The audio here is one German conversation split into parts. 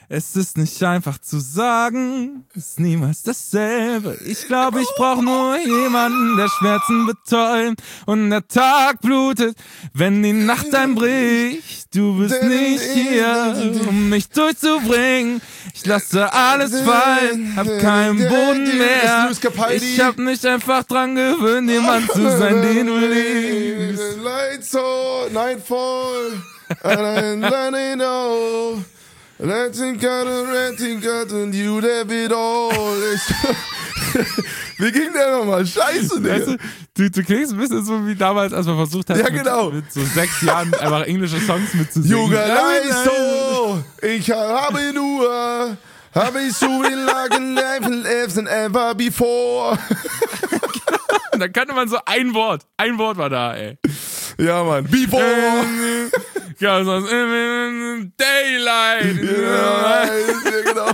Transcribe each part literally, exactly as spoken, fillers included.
Es ist nicht einfach zu sagen, ist niemals dasselbe. Ich glaube, ich brauche nur jemanden, der Schmerzen betäubt und der Tag blutet, wenn die Nacht einbricht. Du bist nicht hier, um mich durchzubringen. Ich lasse alles fallen, hab keinen Boden mehr. Ich hab mich einfach dran gewöhnt, jemand zu sein, den du liebst. Lights Nightfall, and I know. Letting got a renting got and you have it all. Wie ging der nochmal? Scheiße, Digga. Weißt du, du, du klingst ein bisschen so wie damals, als wir versucht haben, ja, genau. mit, mit so sechs Jahren einfach englische Songs mitzusingen. Junge, so, ich habe nur, habe ich so viel lagen lives than ever before. Und dann kannte man so ein Wort, ein Wort war da, ey. Ja, Mann, before. Ja, sonst Daylight. Ja, genau.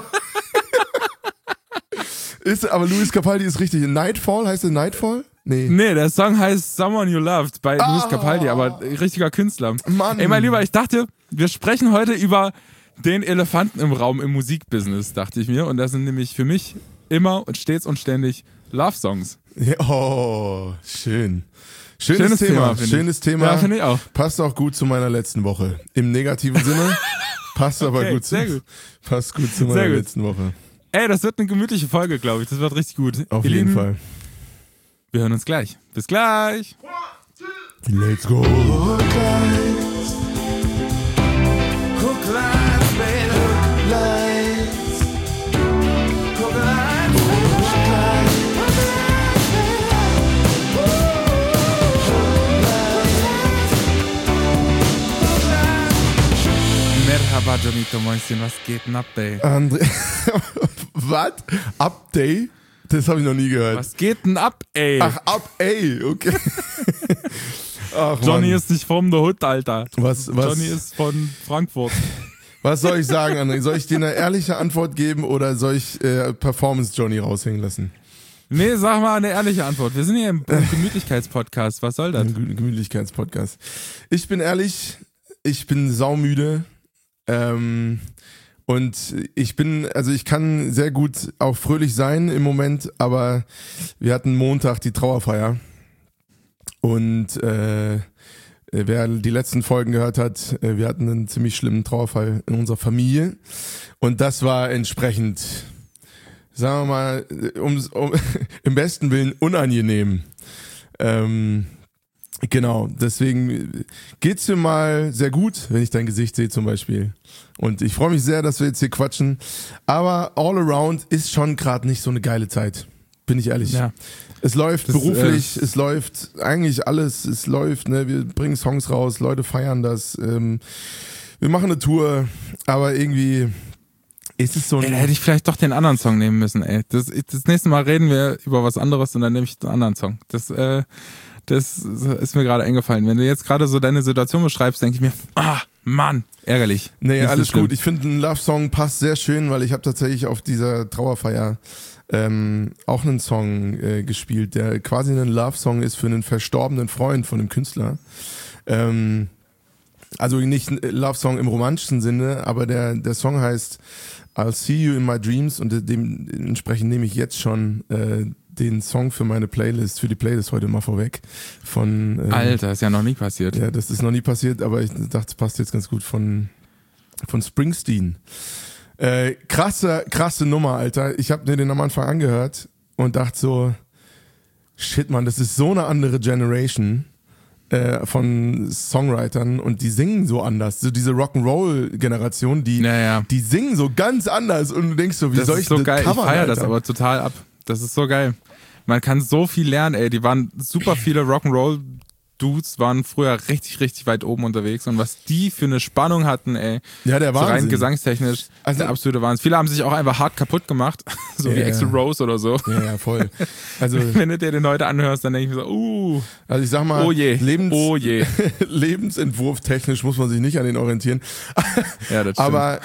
Ist, aber Luis Capaldi ist richtig. Nightfall, heißt der Nightfall? Nee. Nee, der Song heißt Someone You Loved bei ah, Luis Capaldi, aber richtiger Künstler. Mann. Ey, mein Lieber, ich dachte, wir sprechen heute über den Elefanten im Raum im Musikbusiness, dachte ich mir. Und das sind nämlich für mich immer und stets und ständig Love-Songs. Ja, oh, schön. Schönes, Schönes Thema, Thema schönes ich. Thema. Ja, finde ich auch. Passt auch gut zu meiner letzten Woche. Im negativen Sinne, passt aber okay, gut zu, sehr gut. passt gut zu meiner letzten Woche. Ey, das wird eine gemütliche Folge, glaube ich. Das wird richtig gut. Auf Ihr jeden Lieben, Fall. Wir hören uns gleich. Bis gleich. Let's go. Hook lines. Hook lines, baby. Hook lines. Hook lines, baby. Merhaba, Jonito Mäuschen, was geht denn ab, ey? André, was? Update? Das habe ich noch nie gehört. Was geht denn ab, ey? Ach, ab, ey, okay. Ach, Johnny Mann. ist nicht vom The Hood, Alter. Was, was, Johnny ist von Frankfurt. Was soll ich sagen, André? Soll ich dir eine ehrliche Antwort geben oder soll ich äh, Performance Johnny raushängen lassen? Nee, sag mal eine ehrliche Antwort. Wir sind hier im Gemütlichkeitspodcast. Was soll das? Gem- Gemütlichkeitspodcast. Ich bin ehrlich, ich bin saumüde. Ähm, und ich bin, also ich kann sehr gut auch fröhlich sein im Moment, aber wir hatten Montag die Trauerfeier. Und äh, wer die letzten Folgen gehört hat, wir hatten einen ziemlich schlimmen Trauerfall in unserer Familie. Und das war entsprechend, sagen wir mal, um, um, im besten Willen unangenehm. Ähm, genau, deswegen geht's mir mal sehr gut, wenn ich dein Gesicht sehe zum Beispiel. Und ich freue mich sehr, dass wir jetzt hier quatschen. Aber all around ist schon gerade nicht so eine geile Zeit. Bin ich ehrlich. Ja. Es läuft Das, beruflich, äh, es läuft eigentlich alles, es läuft, ne, wir bringen Songs raus, Leute feiern das, ähm, wir machen eine Tour, aber irgendwie ist es so ein... Ey, da hätte ich vielleicht doch den anderen Song nehmen müssen, ey. Das, das nächste Mal reden wir über was anderes und dann nehme ich den anderen Song. Das, äh, das ist mir gerade eingefallen. Wenn du jetzt gerade so deine Situation beschreibst, denke ich mir, ah, Mann, ärgerlich. Nee, Nicht alles so schlimm. gut. Ich finde, ein Love-Song passt sehr schön, weil ich habe tatsächlich auf dieser Trauerfeier ähm, auch einen Song äh, gespielt, der quasi ein Love-Song ist für einen verstorbenen Freund von dem Künstler. Ähm, also nicht ein Love-Song im romantischen Sinne, aber der, der Song heißt I'll See You in My Dreams und dementsprechend nehme ich jetzt schon äh, den Song für meine Playlist, für die Playlist heute mal vorweg. Von äh, Alter, ist ja noch nie passiert. Ja, das ist noch nie passiert, aber ich dachte, es passt jetzt ganz gut von, von Springsteen. Äh, krasse, krasse Nummer, Alter. Ich habe mir den am Anfang angehört und dachte so, shit, man, das ist so eine andere Generation äh, von Songwritern und die singen so anders. So diese Rock'n'Roll-Generation, die, Naja. die singen so ganz anders und du denkst so, wie Das soll ist ich so das geil. covern, Ich feiere das Alter? aber total ab. Das ist so geil. Man kann so viel lernen, ey. Die waren super viele Rock'n'Roll-Dudes, waren früher richtig, richtig weit oben unterwegs. Und was die für eine Spannung hatten, ey. Ja, der so rein Wahnsinn. gesangstechnisch, Also- der absolute Wahnsinn. Viele haben sich auch einfach hart kaputt gemacht. so Ja, wie ja. Axl Rose oder so. Ja, ja, voll. Also, Wenn du dir den heute anhörst, dann denke ich mir so, uh, also ich sag mal, oh je, Lebens oh je. Lebensentwurf technisch muss man sich nicht an den orientieren. Ja, das stimmt. aber,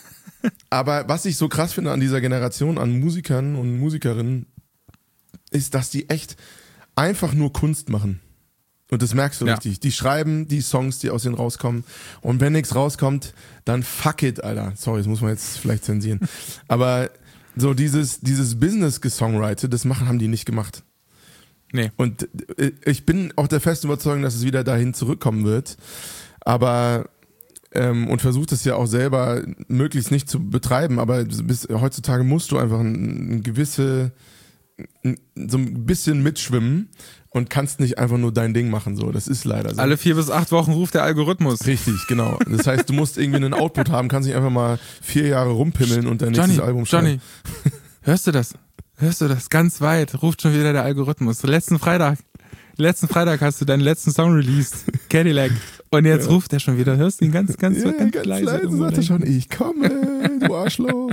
aber was ich so krass finde an dieser Generation an Musikern und Musikerinnen, ist, dass die echt einfach nur Kunst machen. Und das merkst du Ja. richtig. Die schreiben die Songs, die aus denen rauskommen. Und wenn nichts rauskommt, dann fuck it, Alter. Sorry, das muss man jetzt vielleicht zensieren. Aber so dieses, dieses Business-Gesongwrite, das machen, haben die nicht gemacht. Nee. Und äh, ich bin auch der festen Überzeugung, dass es wieder dahin zurückkommen wird. Aber ähm, und versucht es ja auch selber möglichst nicht zu betreiben. Aber bis, heutzutage musst du einfach ein, ein gewisse, ein, so ein bisschen mitschwimmen und kannst nicht einfach nur dein Ding machen. So, das ist leider so. Alle vier bis acht Wochen ruft der Algorithmus. Richtig, genau. Das heißt, du musst irgendwie einen Output haben, kannst nicht einfach mal vier Jahre rumpimmeln und dein Johnny, nächstes Album schreiben. Johnny, hörst du das? Hörst du das? Ganz weit ruft schon wieder der Algorithmus. Letzten Freitag, letzten Freitag hast du deinen letzten Song released, Cadillac. Und jetzt Ja. ruft er schon wieder. Hörst du ihn ganz, ganz, Ja, ganz, ganz leise? leise irgendwo sagt er schon, rein. ich komme, du Arschloch.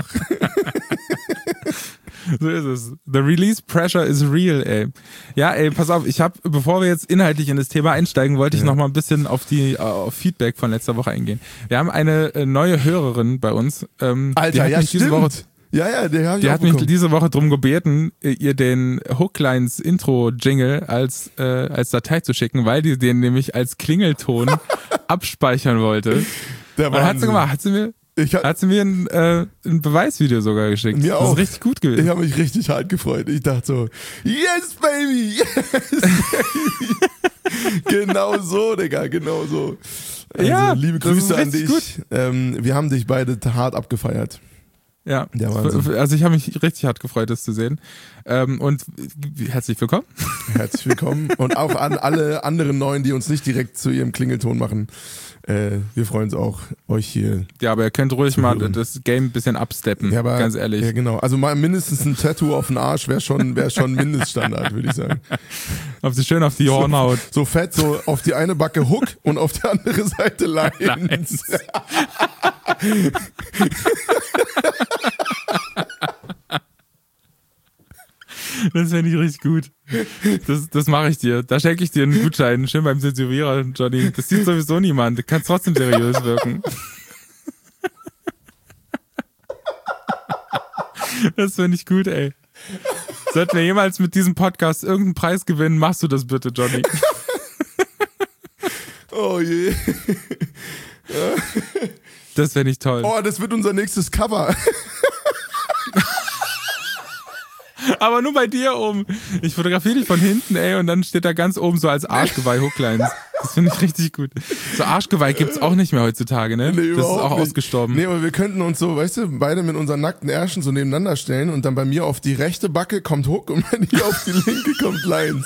So ist es. The release pressure is real, ey. Ja, ey, pass auf, ich habe, bevor wir jetzt inhaltlich in das Thema einsteigen, wollte ich Ja. noch mal ein bisschen auf die auf Feedback von letzter Woche eingehen. Wir haben eine äh, neue Hörerin bei uns. Ähm, die Alter, hat ja mich diese Woche, stimmt. Ja, ja, der habe ich die auch hat mich bekommen. diese Woche drum gebeten, ihr den Hooklines Intro Jingle als äh, als Datei zu schicken, weil die den nämlich als Klingelton abspeichern wollte. Der Und hat sie Wahnsinn. gemacht, hat sie mir Ich hab, hat sie mir ein, äh, ein Beweisvideo sogar geschickt. Mir das auch. ist richtig gut gewesen. ich habe mich richtig hart gefreut. Ich dachte so, yes, baby, yes, baby. Genau so, Digga, genau so. Also, Ja, liebe das ist Grüße an richtig dich. Ähm, wir haben dich beide hart abgefeiert. Ja, Der Wahnsinn. also ich habe mich richtig hart gefreut, das zu sehen. Ähm, und herzlich willkommen. Herzlich willkommen. Und auch an alle anderen Neuen, die uns nicht direkt zu ihrem Klingelton machen. Äh, wir freuen uns auch, euch hier. Ja, aber ihr könnt ruhig Zu mal hören. das Game ein bisschen absteppen, Ja, aber, ganz ehrlich. Ja, genau. Also mal mindestens ein Tattoo auf den Arsch wäre schon, wär schon Mindeststandard, würde ich sagen. Auf die, schön auf die Hornhaut. So fett, so auf die eine Backe Hook und auf die andere Seite Lines. Lines. Das fände ich richtig gut. Das, das mache ich dir. Da schenke ich dir einen Gutschein. Schön beim Zensurierer, Johnny. Das sieht sowieso niemand. Du kannst trotzdem seriös wirken. Das finde ich gut, ey. Sollten wir jemals mit diesem Podcast irgendeinen Preis gewinnen, machst du das bitte, Johnny. Oh je. Das fände ich toll. Oh, das wird unser nächstes Cover. Aber nur bei dir oben. Ich fotografiere dich von hinten, ey, und dann steht da ganz oben so als Arschgeweih Hooklines. Das finde ich richtig gut. So Arschgeweih gibt's auch nicht mehr heutzutage, ne? Nee, das ist überhaupt auch nicht. ausgestorben. Nee, aber wir könnten uns so, weißt du, beide mit unseren nackten Ärschen so nebeneinander stellen und dann bei mir auf die rechte Backe kommt Hook und bei dir auf die linke kommt Lines.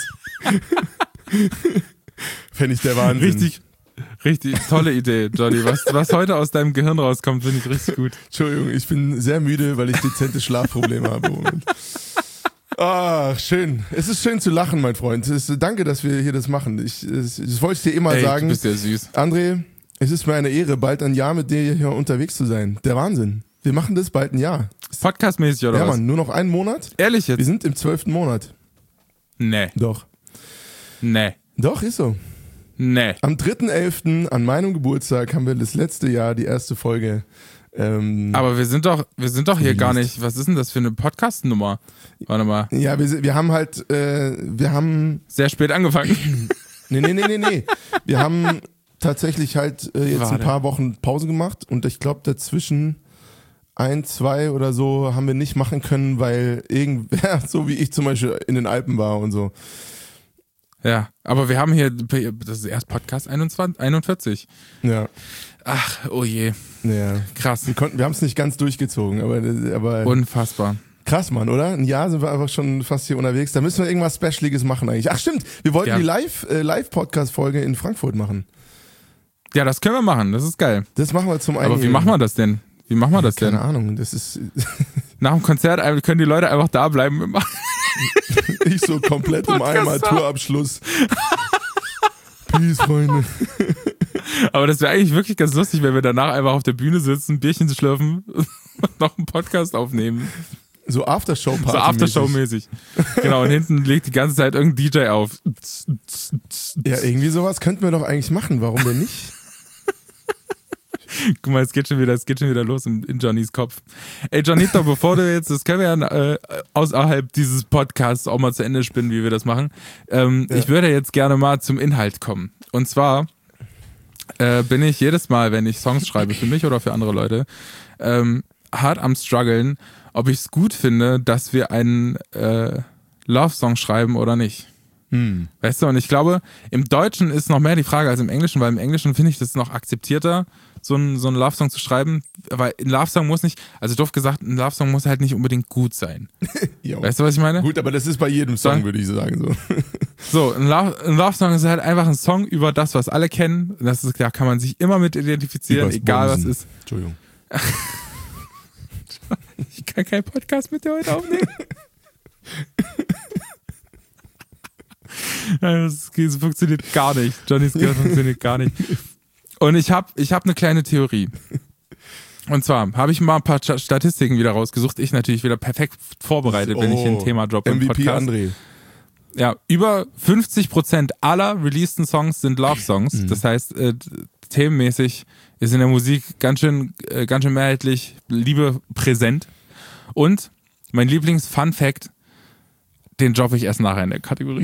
Fände ich der Wahnsinn. Richtig, richtig tolle Idee, Johnny. Was, was heute aus deinem Gehirn rauskommt, finde ich richtig gut. Entschuldigung, ich bin sehr müde, weil ich dezente Schlafprobleme habe im Moment. Ach, schön. Es ist schön zu lachen, mein Freund. Es ist, danke, dass wir hier das machen. Ich, das, das wollte ich dir immer Ey, sagen. du bist ja süß. André, es ist mir eine Ehre, bald ein Jahr mit dir hier unterwegs zu sein. Der Wahnsinn. Wir machen das bald ein Jahr. Podcastmäßig oder Ja, was? Mann, nur noch einen Monat. Ehrlich Wir jetzt? sind im zwölften Monat. Nee, Doch. nee, Doch, ist so. nee. Am dritten elften an meinem Geburtstag haben wir das letzte Jahr die erste Folge. Ähm, Aber wir sind doch, wir sind doch hier Released. gar nicht, was ist denn das für eine Podcast-Nummer? Warte mal, ja, wir, wir haben halt, äh, wir haben, sehr spät angefangen. nee, nee, nee, nee, nee. Wir haben tatsächlich halt äh, jetzt Warte. ein paar Wochen Pause gemacht und ich glaube dazwischen ein, zwei oder so haben wir nicht machen können, weil irgendwer, so wie ich zum Beispiel, in den Alpen war und so. Ja, aber wir haben hier, das ist erst Podcast einundzwanzig, einundvierzig. Ja, Ach, oh je, ja. krass, Wir konnten, wir haben es nicht ganz durchgezogen, aber, aber unfassbar. krass, Mann, oder? Ein Jahr sind wir einfach schon fast hier unterwegs. Da müssen wir irgendwas Specialiges machen eigentlich. Ach stimmt, wir wollten Ja. die Live, äh, Live-Podcast-Folge in Frankfurt machen. Ja, das können wir machen, das ist geil. Das machen wir zum einen. Aber wie machen wir das denn? Wie machen wir das denn? Keine Ahnung, das ist Nach dem Konzert äh, können die Leute einfach da bleiben. ich so komplett im Podcast Eimer, da. Tourabschluss. Peace, Freunde. Aber das wäre eigentlich wirklich ganz lustig, wenn wir danach einfach auf der Bühne sitzen, ein Bierchen schlürfen und noch einen Podcast aufnehmen. So Aftershow-Party. So Aftershow-mäßig. Genau, und hinten legt die ganze Zeit irgendein D J auf. Ja, irgendwie sowas könnten wir doch eigentlich machen. Warum denn nicht? Guck mal, es geht schon wieder, es geht schon wieder los in, in Johnnys Kopf. Ey, Johnito, bevor du jetzt, das können wir ja äh, außerhalb dieses Podcasts auch mal zu Ende spinnen, wie wir das machen. Ähm, ja. Ich würde jetzt gerne mal zum Inhalt kommen. Und zwar äh, bin ich jedes Mal, wenn ich Songs schreibe, für mich oder für andere Leute, ähm, hart am struggeln, ob ich es gut finde, dass wir einen äh, Love-Song schreiben oder nicht. Hm. Weißt du, und ich glaube, im Deutschen ist noch mehr die Frage als im Englischen, weil im Englischen finde ich das noch akzeptierter, so einen so einen Love-Song zu schreiben, weil ein Love-Song muss nicht, also doof gesagt, ein Love-Song muss halt nicht unbedingt gut sein. Weißt du, was ich meine? Gut, aber das ist bei jedem Song, würde ich sagen. So, so ein, Love, ein Love-Song ist halt einfach ein Song über das, was alle kennen. Das ist, da kann man sich immer mit identifizieren, Übers egal Bonsen. Was ist. Entschuldigung. Ich kann keinen Podcast mit dir heute aufnehmen. Das, das funktioniert gar nicht. Johnnys Gehirn funktioniert gar nicht. Und ich habe ich hab eine kleine Theorie. Und zwar habe ich mal ein paar Statistiken wieder rausgesucht. Ich natürlich wieder perfekt vorbereitet, oh, wenn ich hier ein Thema droppe im Podcast. André. Ja, über fünfzig Prozent aller releaseden Songs sind Love-Songs. Mhm. Das heißt, äh, themenmäßig ist in der Musik ganz schön, äh, ganz schön mehrheitlich Liebe präsent. Und mein Lieblings-Fun-Fact, den droppe ich erst nachher in der Kategorie.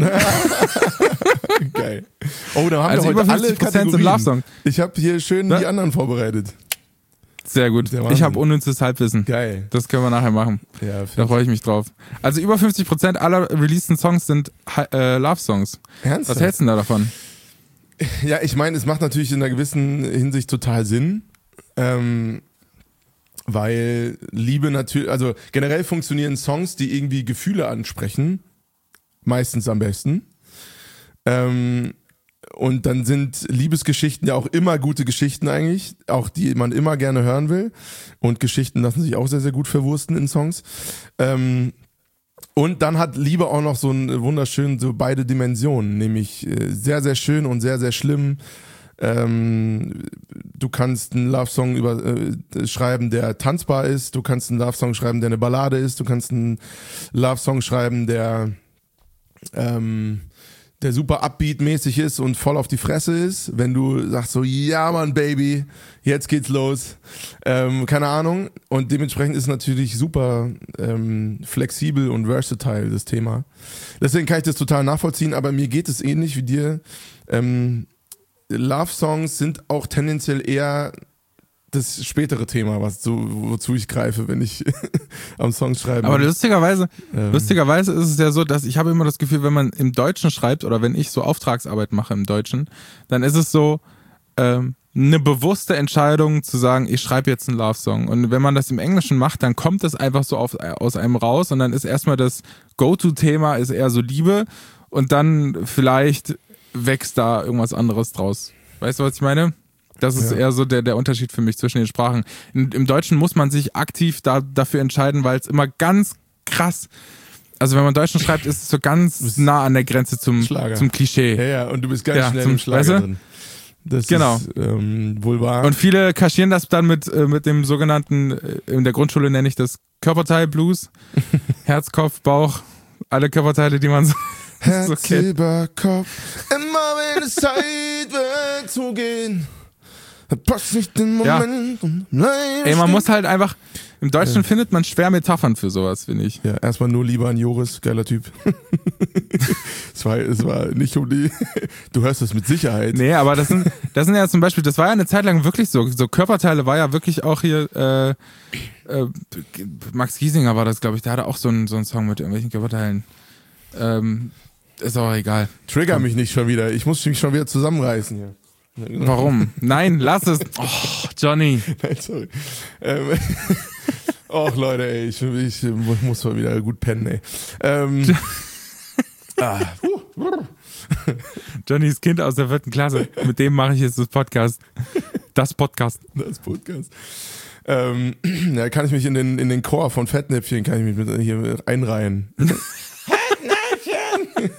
Geil. Oh, da haben also wir heute alle Kategorien. Love-Song. Ich habe hier schön ja? die anderen vorbereitet. Sehr gut. Ich habe unnützes Halbwissen. Geil. Das können wir nachher machen. Ja, da freue ich mich drauf. Also über fünfzig Prozent aller releaseden Songs sind äh, Love-Songs. Ernsthaft? Was hältst du denn da davon? Ja, ich meine, es macht natürlich in einer gewissen Hinsicht total Sinn. Ähm, weil Liebe natürlich, also generell funktionieren Songs, die irgendwie Gefühle ansprechen, meistens am besten. Ähm, und dann sind Liebesgeschichten ja auch immer gute Geschichten eigentlich, auch die man immer gerne hören will. Und Geschichten lassen sich auch sehr, sehr gut verwursten in Songs. Ähm, und dann hat Liebe auch noch so einen wunderschönen, so beide Dimensionen, nämlich sehr, sehr schön und sehr, sehr schlimm. Ähm, du kannst einen Love-Song über, äh, schreiben, der tanzbar ist. Du kannst einen Love-Song schreiben, der eine Ballade ist. Du kannst einen Love-Song schreiben, der ähm, der super upbeat-mäßig ist und voll auf die Fresse ist. Wenn du sagst so, ja Mann, Baby, jetzt geht's los. Ähm, keine Ahnung. Und dementsprechend ist natürlich super ähm, flexibel und versatile, das Thema. Deswegen kann ich das total nachvollziehen, aber mir geht es ähnlich wie dir. Ähm, Love-Songs sind auch tendenziell eher das spätere Thema, was so, wozu ich greife, wenn ich am Song schreibe. Aber lustigerweise, ähm. lustigerweise ist es ja so, dass ich habe immer das Gefühl, wenn man im Deutschen schreibt oder wenn ich so Auftragsarbeit mache im Deutschen, dann ist es so ähm, eine bewusste Entscheidung zu sagen, ich schreibe jetzt einen Love-Song. Und wenn man das im Englischen macht, dann kommt das einfach so auf, aus einem raus und dann ist erstmal das Go-To-Thema ist eher so Liebe und dann vielleicht wächst da irgendwas anderes draus. Weißt du, was ich meine? Das ist ja. eher so der, der Unterschied für mich zwischen den Sprachen. In, Im Deutschen muss man sich aktiv da, dafür entscheiden, weil es immer ganz krass, also wenn man Deutschen schreibt, ist es so ganz nah an der Grenze zum, zum Klischee. Ja, ja, und du bist ganz ja, schnell zum, im Schlager weißt du? Drin. Das genau. ist ähm, wohl wahr. Und viele kaschieren das dann mit, äh, mit dem sogenannten, äh, in der Grundschule nenne ich das Körperteil-Blues. Herz, Kopf, Bauch, alle Körperteile, die man so Herz so kennt. Über Kopf, immer wenn es Zeit wird zu gehen. Passt nicht den Moment. Ja. Ey, man muss halt einfach, im Deutschen ja. findet man schwer Metaphern für sowas, finde ich. Ja, erstmal nur Liebe an Joris, geiler Typ. Es war, es war nicht um die, du hörst das mit Sicherheit. Nee, aber das sind, das sind ja zum Beispiel, das war ja eine Zeit lang wirklich so, so Körperteile war ja wirklich auch hier, äh, äh, Max Giesinger war das, glaube ich, der hatte auch so einen, so einen Song mit irgendwelchen Körperteilen. Ähm, ist auch egal. Trigger mich nicht schon wieder, ich muss mich schon wieder zusammenreißen hier. Warum? Nein, lass es. Oh, Johnny. Nein, sorry. Ähm, Och, Leute, ey, ich, ich, ich muss mal wieder gut pennen, ey. Ähm, ah. Johnnys Kind aus der vierten Klasse. Mit dem mache ich jetzt das Podcast. Das Podcast. Das Podcast. Ähm, da kann ich mich in den, in den Chor von Fettnäpfchen kann ich mich mit hier einreihen. Fettnäpfchen!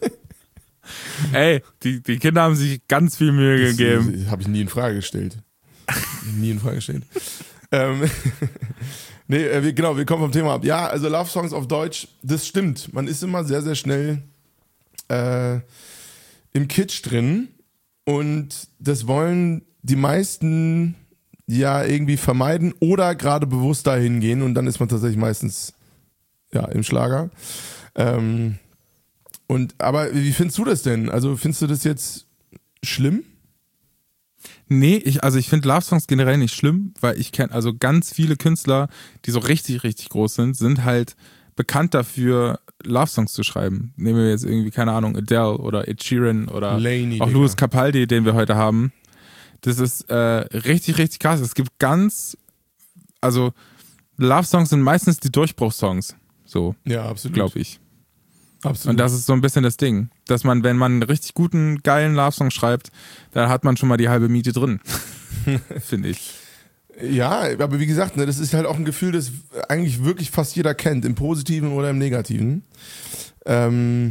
Ey, die, die Kinder haben sich ganz viel Mühe das, gegeben. Das habe ich nie in Frage gestellt. nie in Frage gestellt. ähm, nee, äh, wir, genau, wir kommen vom Thema ab. Ja, also Love Songs auf Deutsch, das stimmt. Man ist immer sehr, sehr schnell äh, im Kitsch drin und das wollen die meisten ja irgendwie vermeiden oder gerade bewusst dahin gehen und dann ist man tatsächlich meistens ja im Schlager. Ähm, und aber wie findest du das denn? Also findest du das jetzt schlimm? Nee, ich, also ich finde Love-Songs generell nicht schlimm, weil ich kenne, also ganz viele Künstler, die so richtig, richtig groß sind, sind halt bekannt dafür, Love-Songs zu schreiben. Nehmen wir jetzt irgendwie, keine Ahnung, Adele oder Ed Sheeran oder Laney, auch Digga. Louis Capaldi, den wir heute haben. Das ist äh, richtig, richtig krass. Es gibt ganz, also Love-Songs sind meistens die Durchbruchssongs, so, Ja, absolut. glaube ich. Absolut. Und das ist so ein bisschen das Ding, dass man, wenn man einen richtig guten, geilen Love-Song schreibt, dann hat man schon mal die halbe Miete drin, finde ich. Ja, aber wie gesagt, ne, das ist halt auch ein Gefühl, das eigentlich wirklich fast jeder kennt, im Positiven oder im Negativen. Ähm,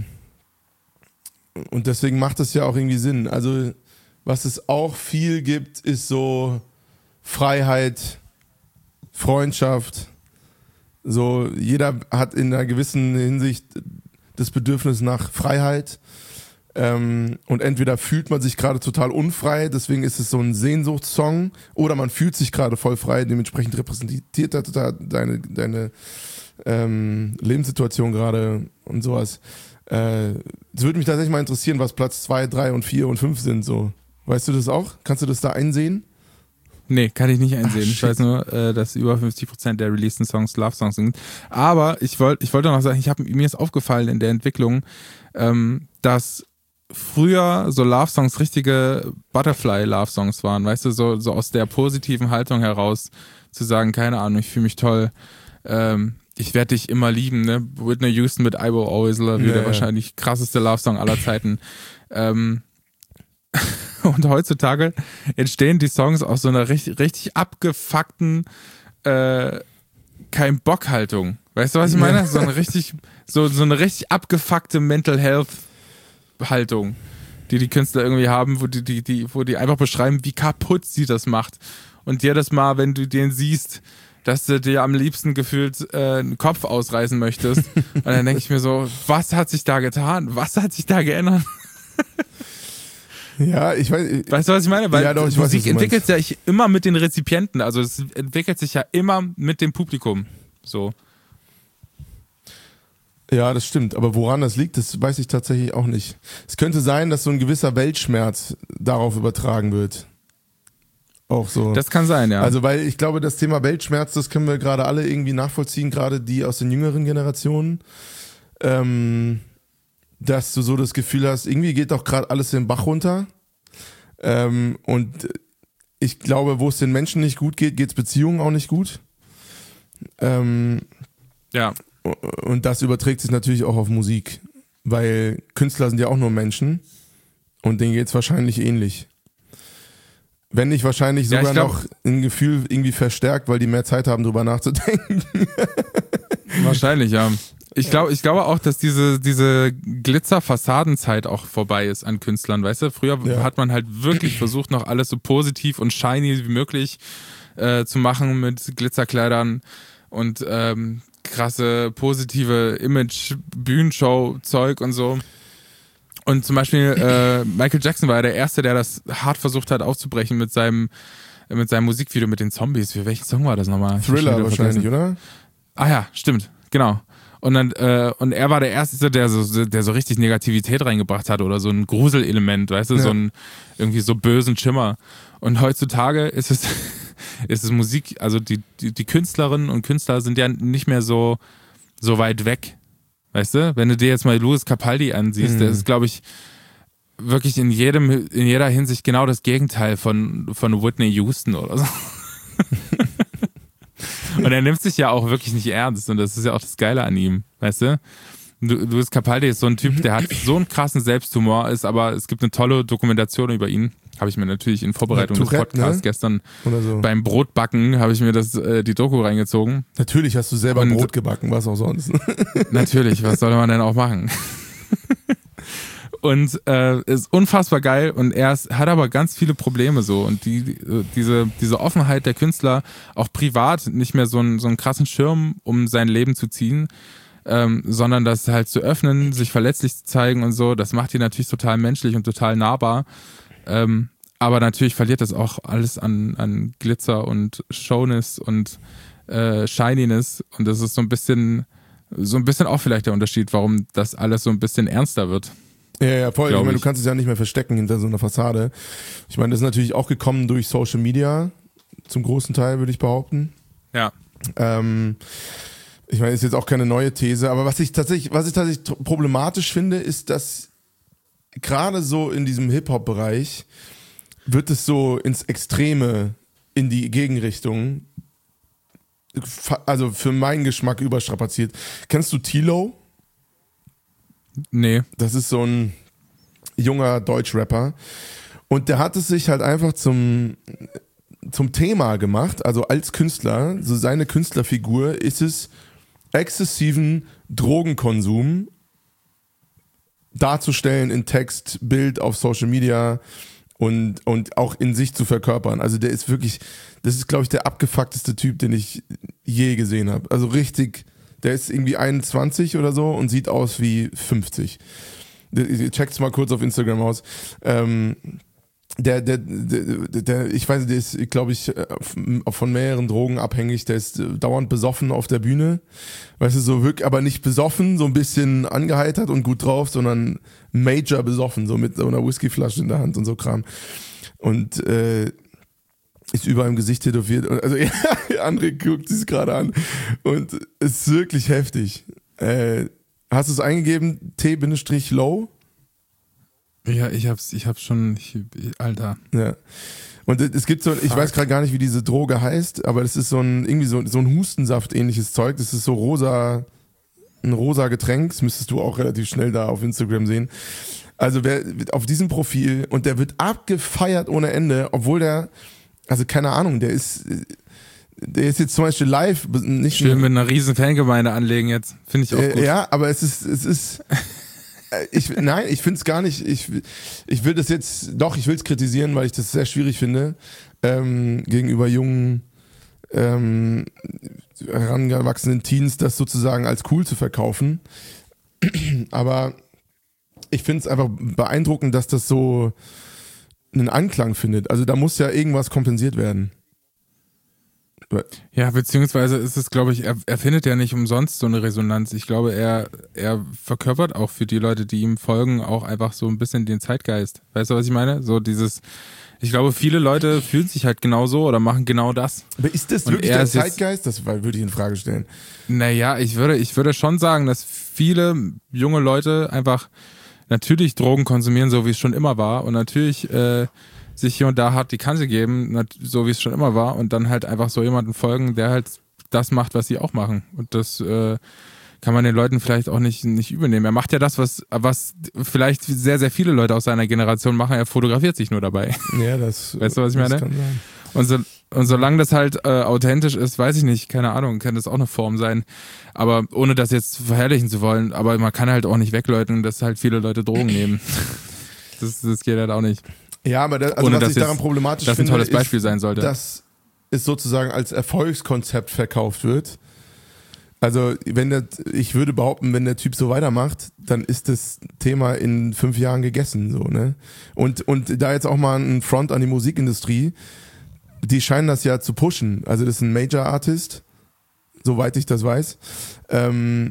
und deswegen macht das ja auch irgendwie Sinn. Also, was es auch viel gibt, ist so Freiheit, Freundschaft. So, jeder hat in einer gewissen Hinsicht das Bedürfnis nach Freiheit. Ähm, und entweder fühlt man sich gerade total unfrei, deswegen ist es so ein Sehnsuchtssong, oder man fühlt sich gerade voll frei, dementsprechend repräsentiert er total deine, deine ähm, Lebenssituation gerade und sowas. Äh, es würde mich tatsächlich mal interessieren, was Platz zwei, drei und vier und fünf sind. So. Weißt du das auch? Kannst du das da einsehen? Nee, kann ich nicht einsehen. Ach, ich weiß nur, äh, dass über fünfzig Prozent der releaseden Songs Love-Songs sind. Aber ich wollte ich wollte noch sagen, ich hab, mir ist aufgefallen in der Entwicklung, ähm, dass früher so Love-Songs richtige Butterfly-Love-Songs waren, weißt du, so, so aus der positiven Haltung heraus zu sagen, keine Ahnung, ich fühle mich toll, ähm, ich werde dich immer lieben, ne? Whitney Houston mit I Will Always Love You, Ja, der ja. wahrscheinlich krasseste Love-Song aller Zeiten. ähm, und heutzutage entstehen die Songs aus so einer richtig, richtig abgefuckten äh, Kein-Bock-Haltung. Weißt du, was ich meine? So eine richtig, so, so eine richtig abgefuckte Mental Health Haltung, die die Künstler irgendwie haben, wo die, die, die, wo die einfach beschreiben, wie kaputt sie das macht. Und jedes Mal, wenn du den siehst, dass du dir am liebsten gefühlt äh, einen Kopf ausreißen möchtest. Und dann denke ich mir so, was hat sich da getan? Was hat sich da geändert? Ja, ich weiß. Weißt du, was ich meine? Weil Ja, doch, ich weiß, Musik was du entwickelt sich ja immer mit den Rezipienten. Also es entwickelt sich ja immer mit dem Publikum. So. Ja, das stimmt. Aber woran das liegt, das weiß ich tatsächlich auch nicht. Es könnte sein, dass so ein gewisser Weltschmerz darauf übertragen wird. Auch so. Das kann sein, ja. Also, weil ich glaube, das Thema Weltschmerz, das können wir gerade alle irgendwie nachvollziehen, gerade die aus den jüngeren Generationen. Ähm, dass du so das Gefühl hast, irgendwie geht doch gerade alles den Bach runter. Ähm, und ich glaube, wo es den Menschen nicht gut geht, geht es Beziehungen auch nicht gut. Ähm, ja. Und das überträgt sich natürlich auch auf Musik, weil Künstler sind ja auch nur Menschen und denen geht es wahrscheinlich ähnlich. Wenn nicht wahrscheinlich Ja, sogar ich glaub, noch ein Gefühl irgendwie verstärkt, weil die mehr Zeit haben, drüber nachzudenken. Wahrscheinlich, ja. Ich glaube ich glaube auch, dass diese, diese Glitzer-Fassadenzeit auch vorbei ist an Künstlern, weißt du? Früher Ja. hat man halt wirklich versucht, noch alles so positiv und shiny wie möglich äh, zu machen mit Glitzerkleidern und ähm, krasse, positive Image-Bühnenshow-Zeug und so. Und zum Beispiel äh, Michael Jackson war ja der Erste, der das hart versucht hat aufzubrechen mit seinem, mit seinem Musikvideo mit den Zombies. Für welchen Song war das nochmal? Thriller wahrscheinlich, oder? Ah ja, stimmt, genau. Und dann äh, und er war der Erste, der so, der so richtig Negativität reingebracht hat oder so ein Gruselelement, weißt du, Ja. so ein irgendwie so bösen Schimmer. Und heutzutage ist es ist es Musik, also die, die die Künstlerinnen und Künstler sind ja nicht mehr so so weit weg, weißt du? Wenn du dir jetzt mal Louis Capaldi ansiehst, Mhm. der ist, glaube ich, wirklich in jedem in jeder Hinsicht genau das Gegenteil von von Whitney Houston oder so. Und er nimmt sich ja auch wirklich nicht ernst und das ist ja auch das Geile an ihm, weißt du? Du- Louis Capaldi ist so ein Typ, der hat so einen krassen Selbsthumor, ist aber es gibt eine tolle Dokumentation über ihn. Habe ich mir natürlich in Vorbereitung Ja, des Tourette, Podcasts ne? gestern Oder so. beim Brotbacken habe ich mir das äh, die Doku reingezogen. Natürlich hast du selber Und- Brot gebacken, was auch sonst. Natürlich, was soll man denn auch machen? Und äh, ist unfassbar geil und er ist, hat aber ganz viele Probleme so und die, die diese diese Offenheit der Künstler auch privat nicht mehr so einen so einen krassen Schirm um sein Leben zu ziehen, ähm, sondern das halt zu öffnen, sich verletzlich zu zeigen und so, das macht die natürlich total menschlich und total nahbar. Ähm, aber natürlich verliert das auch alles an, an Glitzer und Showness und äh, Shininess und das ist so ein bisschen, so ein bisschen auch vielleicht der Unterschied, warum das alles so ein bisschen ernster wird. Ja, ja, voll. Ich meine, ich. du kannst es ja nicht mehr verstecken hinter so einer Fassade. Ich meine, das ist natürlich auch gekommen durch Social Media, zum großen Teil, würde ich behaupten. Ja. Ähm, ich meine, ist jetzt auch keine neue These, aber was ich tatsächlich, was ich tatsächlich problematisch finde, ist, dass gerade so in diesem Hip-Hop-Bereich wird es so ins Extreme, in die Gegenrichtung, also für meinen Geschmack überstrapaziert. Kennst du Tilo? Nee. Das ist so ein junger Deutschrapper und der hat es sich halt einfach zum zum Thema gemacht, also als Künstler, so seine Künstlerfigur ist es, exzessiven Drogenkonsum darzustellen in Text, Bild, auf Social Media und, und auch in sich zu verkörpern. Also der ist wirklich, das ist glaube ich der abgefuckteste Typ, den ich je gesehen habe. Also richtig, der ist irgendwie einundzwanzig oder so und sieht aus wie fünfzig. Checkt's mal kurz auf Instagram aus. Ähm, Der, der, der, der, ich weiß, der ist, glaube ich, von mehreren Drogen abhängig, der ist dauernd besoffen auf der Bühne, weißt du, so wirklich, aber nicht besoffen, so ein bisschen angeheitert und gut drauf, sondern major besoffen, so mit so einer Whiskyflasche in der Hand und so Kram. Und äh, ist überall im Gesicht tätowiert. Also ja, André guckt sich gerade an und es ist wirklich heftig. Äh, hast du es eingegeben, T-Low? Ja, ich hab's, ich hab's schon, ich, Alter. Ja. Und es gibt so, ich weiß gerade gar nicht, wie diese Droge heißt, aber das ist so ein, irgendwie so, so ein Hustensaft-ähnliches Zeug. Das ist so rosa, ein rosa Getränk. Das müsstest du auch relativ schnell da auf Instagram sehen. Also wer auf diesem Profil, und der wird abgefeiert ohne Ende, obwohl der, also keine Ahnung, der ist, der ist jetzt zum Beispiel live nicht. Schön mit einer riesen Fangemeinde anlegen jetzt. Finde ich auch äh, gut. Ja, aber es ist, es ist, Ich, nein, ich finde es gar nicht, ich, ich will das jetzt, doch, ich will es kritisieren, weil ich das sehr schwierig finde, ähm, gegenüber jungen, ähm, herangewachsenen Teens das sozusagen als cool zu verkaufen. Aber ich finde es einfach beeindruckend, dass das so einen Anklang findet. Also da muss ja irgendwas kompensiert werden. Ja, beziehungsweise ist es, glaube ich, er, er findet ja nicht umsonst so eine Resonanz. Ich glaube, er, er verkörpert auch für die Leute, die ihm folgen, auch einfach so ein bisschen den Zeitgeist. Weißt du, was ich meine? So dieses, ich glaube, viele Leute fühlen sich halt genauso oder machen genau das. Aber ist das wirklich der Zeitgeist? Das würde ich in Frage stellen. Naja, ich würde, ich würde schon sagen, dass viele junge Leute einfach natürlich Drogen konsumieren, so wie es schon immer war, und natürlich äh, sich hier und da hart die Kante geben, so wie es schon immer war, und dann halt einfach so jemanden folgen, der halt das macht, was sie auch machen. Und das äh, kann man den Leuten vielleicht auch nicht, nicht übel nehmen. Er macht ja das, was, was vielleicht sehr, sehr viele Leute aus seiner Generation machen. Er fotografiert sich nur dabei. Ja, das, weißt du, was ich meine? Das kann sein. Und, so, und solange das halt äh, authentisch ist, weiß ich nicht, keine Ahnung, kann das auch eine Form sein. Aber ohne das jetzt verherrlichen zu wollen, aber man kann halt auch nicht wegleugnen, dass halt viele Leute Drogen nehmen. das, das geht halt auch nicht. Ja, aber das, also Ohne, was ich daran problematisch das finde, ein tolles ist, Beispiel sein sollte. dass es sozusagen als Erfolgskonzept verkauft wird. Also wenn der, ich würde behaupten, wenn der Typ so weitermacht, dann ist das Thema in fünf Jahren gegessen, so, ne? Und, und da jetzt auch mal ein Front an die Musikindustrie, die scheinen das ja zu pushen. Also das ist ein Major-Artist, soweit ich das weiß. Ähm,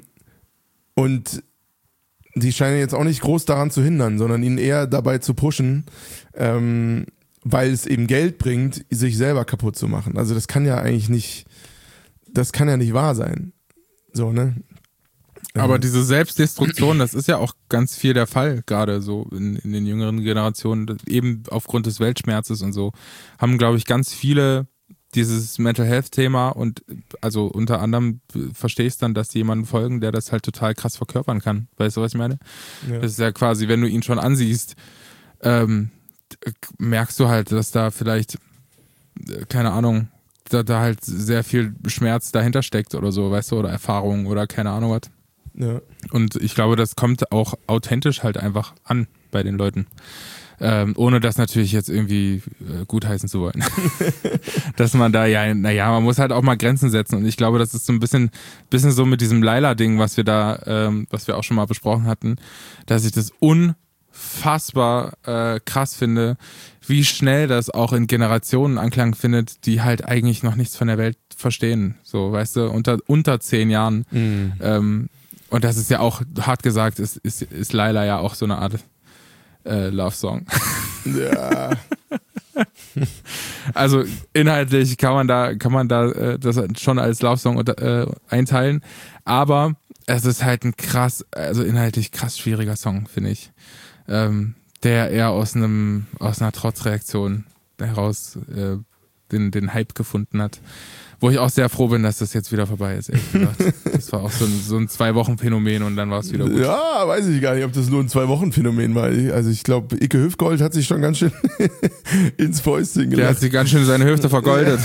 und die scheinen jetzt auch nicht groß daran zu hindern, sondern ihn eher dabei zu pushen, ähm, weil es eben Geld bringt, sich selber kaputt zu machen. Also das kann ja eigentlich nicht, das kann ja nicht wahr sein. So, ne? Aber diese Selbstdestruktion, das ist ja auch ganz viel der Fall, gerade so in, in den jüngeren Generationen, eben aufgrund des Weltschmerzes und so, haben, glaube ich, ganz viele dieses Mental Health Thema, und also unter anderem verstehe ich es dann, dass die jemanden folgen, der das halt total krass verkörpern kann. Weißt du, was ich meine? Ja. Das ist ja quasi, wenn du ihn schon ansiehst, ähm, merkst du halt, dass da vielleicht, keine Ahnung, da, da halt sehr viel Schmerz dahinter steckt oder so, weißt du, oder Erfahrung oder keine Ahnung was. Ja. Und ich glaube, das kommt auch authentisch halt einfach an bei den Leuten. Ähm, ohne das natürlich jetzt irgendwie äh, gutheißen zu wollen. Dass man da ja, naja, man muss halt auch mal Grenzen setzen, und ich glaube, das ist so ein bisschen, bisschen so mit diesem Laila-Ding, was wir da, ähm, was wir auch schon mal besprochen hatten, dass ich das unfassbar äh, krass finde, wie schnell das auch in Generationen Anklang findet, die halt eigentlich noch nichts von der Welt verstehen. So, weißt du, unter, unter zehn Jahren. Mhm. Ähm, und das ist ja auch, hart gesagt, ist, ist, ist Laila ja auch so eine Art äh, Love-Song. Ja. Also inhaltlich kann man da, kann man da äh, das schon als Love-Song unter, äh, einteilen, aber es ist halt ein krass, also inhaltlich krass schwieriger Song, finde ich. Ähm, der eher aus einem, aus einer Trotzreaktion heraus äh, den, den Hype gefunden hat. Wo ich auch sehr froh bin, dass das jetzt wieder vorbei ist, ehrlich gesagt. Das war auch so ein, so ein Zwei-Wochen-Phänomen und dann war es wieder gut. Ja, weiß ich gar nicht, ob das nur ein Zwei-Wochen-Phänomen war. Also ich glaube, Icke Hüftgold hat sich schon ganz schön ins Fäustchen gelassen. Der hat sich ganz schön seine Hüfte vergoldet.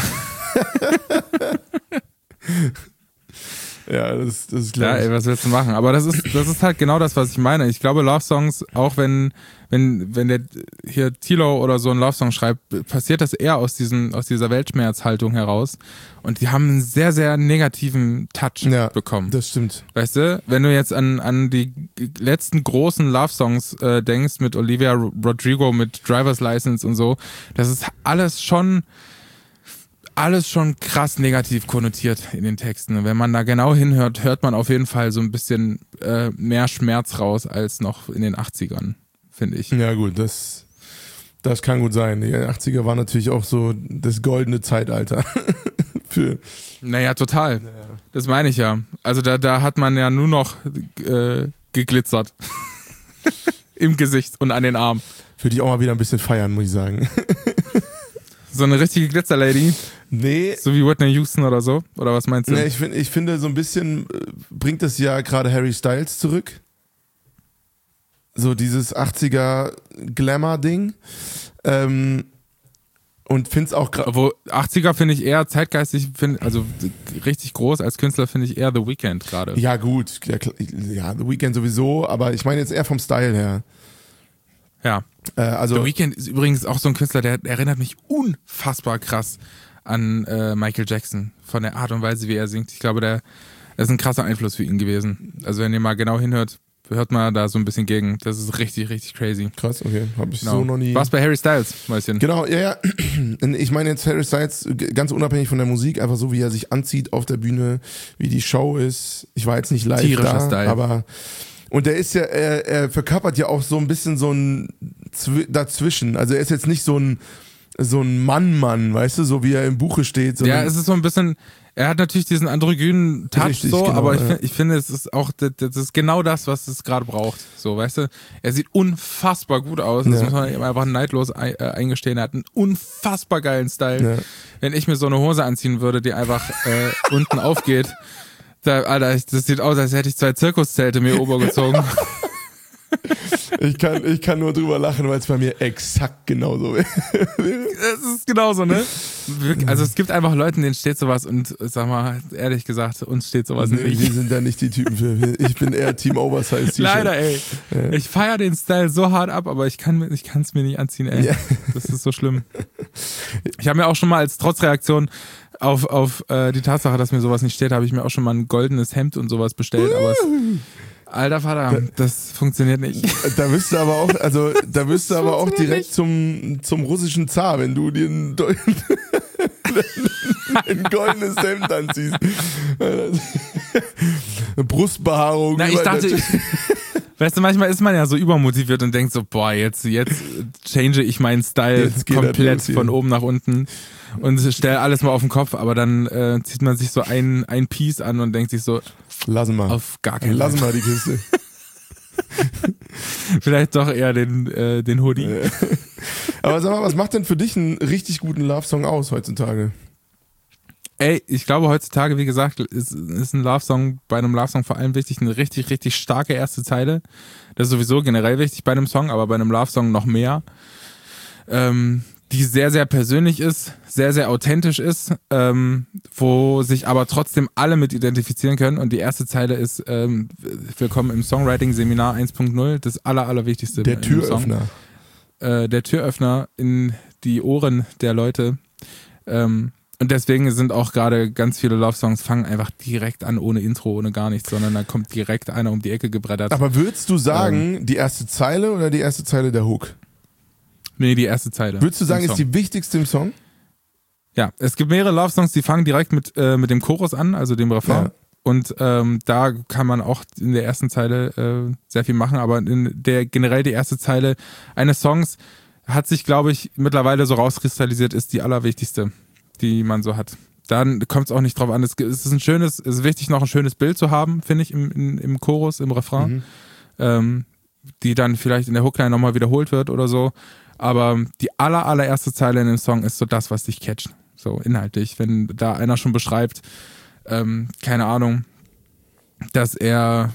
Ja, das, das ist klar. Ja, ey, was willst du machen? Aber das ist, das ist halt genau das, was ich meine. Ich glaube, Love-Songs, auch wenn, wenn, wenn der hier Tilo oder so einen Love-Song schreibt, passiert das eher aus diesem, aus dieser Weltschmerzhaltung heraus. Und die haben einen sehr, sehr negativen Touch Ja, bekommen. das stimmt. Weißt du, wenn du jetzt an, an die letzten großen Love-Songs äh, denkst, mit Olivia Rodrigo, mit Driver's License und so, das ist alles schon, alles schon krass negativ konnotiert in den Texten. Und wenn man da genau hinhört, hört man auf jeden Fall so ein bisschen äh, mehr Schmerz raus als noch in den achtzigern, finde ich. Ja gut, das, das kann gut sein. Die achtziger war natürlich auch so das goldene Zeitalter. Für Naja, total. Das meine ich ja. Also da, da hat man ja nur noch äh, geglitzert. Im Gesicht und an den Armen. Würde ich auch mal wieder ein bisschen feiern, muss ich sagen. So eine richtige Glitzerlady. Nee. So wie Whitney Houston oder so? Oder was meinst du? Nee, ich, find, ich finde, so ein bisschen äh, bringt das ja gerade Harry Styles zurück. So dieses achtziger Glamour-Ding. Ähm, und finde es auch gerade. Obwohl, achtziger finde ich eher zeitgeistig, find, also richtig groß als Künstler finde ich eher The Weeknd gerade. Ja, gut. Ja, ja, The Weeknd sowieso, aber ich meine jetzt eher vom Style her. Ja. Äh, also The Weeknd ist übrigens auch so ein Künstler, der erinnert mich unfassbar krass an äh, Michael Jackson. Von der Art und Weise, wie er singt. Ich glaube, der, der ist ein krasser Einfluss für ihn gewesen. Also wenn ihr mal genau hinhört, hört mal da so ein bisschen gegen. Das ist richtig, richtig crazy. Krass, okay. Hab ich Genau. so noch nie. War's bei Harry Styles, Mäuschen? Genau, ja, ja. Ich meine jetzt Harry Styles, ganz unabhängig von der Musik, einfach so, wie er sich anzieht auf der Bühne, wie die Show ist. Ich war jetzt nicht live Tierischer da, Style. aber und der ist ja, er, er verkörpert ja auch so ein bisschen so ein Zwi- dazwischen. Also er ist jetzt nicht so ein so ein Mann-Mann, weißt du, so wie er im Buche steht. Ja, es ist so ein bisschen, er hat natürlich diesen androgynen Touch, Richtig, so, genau, aber ich, ja. find, ich finde, es ist auch, das, das ist genau das, was es gerade braucht. So, weißt du, er sieht unfassbar gut aus, das Ja. muss man ihm einfach neidlos ein, äh, eingestehen. Er hat einen unfassbar geilen Style. Ja. Wenn ich mir so eine Hose anziehen würde, die einfach äh, unten aufgeht, da, Alter, ich- das sieht aus, als hätte ich zwei Zirkuszelte mir obergezogen. Ich kann, ich kann nur drüber lachen, weil es bei mir exakt genauso wäre. Es ist genauso, ne? Wirk- Also es gibt einfach Leuten, denen steht sowas und sag mal, ehrlich gesagt, uns steht sowas Nee, nicht. wir sind da nicht die Typen für. Ich bin eher Team Oversize T-Shirt. Leider, ey. Ja. Ich feiere den Style so hart ab, aber ich kann ich es mir nicht anziehen, ey. Ja. Das ist so schlimm. Ich habe mir auch schon mal als Trotzreaktion auf, auf äh, die Tatsache, dass mir sowas nicht steht, habe ich mir auch schon mal ein goldenes Hemd und sowas bestellt, aber es, alter Vater, das funktioniert nicht. Da wirst du aber auch, also da wirst du aber auch funktioniert direkt zum, zum russischen Zar, wenn du dir ein, Deu- ein goldenes Hemd anziehst. Brustbehaarung. Na, ich über dachte, der- ich, weißt du, manchmal ist man ja so übermotiviert und denkt so, boah, jetzt, jetzt change ich meinen Style Jetzt geht das komplett los hier. von oben nach unten und stelle alles mal auf den Kopf, aber dann äh, zieht man sich so ein, ein Piece an und denkt sich so, Lass mal. auf gar keinen Lass Fall. mal die Kiste. Vielleicht doch eher den, äh, den Hoodie. Aber sag mal, was macht denn für dich einen richtig guten Love-Song aus heutzutage? Ey, ich glaube heutzutage, wie gesagt, ist, ist ein Love-Song, bei einem Love-Song vor allem wichtig, eine richtig, richtig starke erste Zeile. Das ist sowieso generell wichtig bei einem Song, aber bei einem Love-Song noch mehr. Ähm, die sehr, sehr persönlich ist, sehr, sehr authentisch ist, ähm, wo sich aber trotzdem alle mit identifizieren können. Und die erste Zeile ist, ähm, willkommen im Songwriting-Seminar eins Punkt null, das aller, allerwichtigste. Der in einem Song. Türöffner. Äh, der Türöffner in die Ohren der Leute. Ähm, Und deswegen sind auch gerade ganz viele Love-Songs fangen einfach direkt an, ohne Intro, ohne gar nichts, sondern da kommt direkt einer um die Ecke gebrettert. Aber würdest du sagen, ähm, die erste Zeile oder die erste Zeile der Hook? Nee, die erste Zeile. Würdest du sagen, ist die wichtigste im Song? Ja, es gibt mehrere Love-Songs, die fangen direkt mit, äh, mit dem Chorus an, also dem Refrain. Ja. Und ähm, da kann man auch in der ersten Zeile äh, sehr viel machen, aber in der generell die erste Zeile eines Songs hat sich, glaube ich, mittlerweile so rauskristallisiert, ist die allerwichtigste, die man so hat. Dann kommt es auch nicht drauf an. Es ist ein schönes, es ist wichtig, noch ein schönes Bild zu haben, finde ich, im, im, im Chorus, im Refrain, mhm. ähm, die dann vielleicht in der Hookline nochmal wiederholt wird oder so. Aber die aller, allererste Zeile in dem Song ist so das, was dich catcht. So inhaltlich. Wenn da einer schon beschreibt, ähm, keine Ahnung, dass er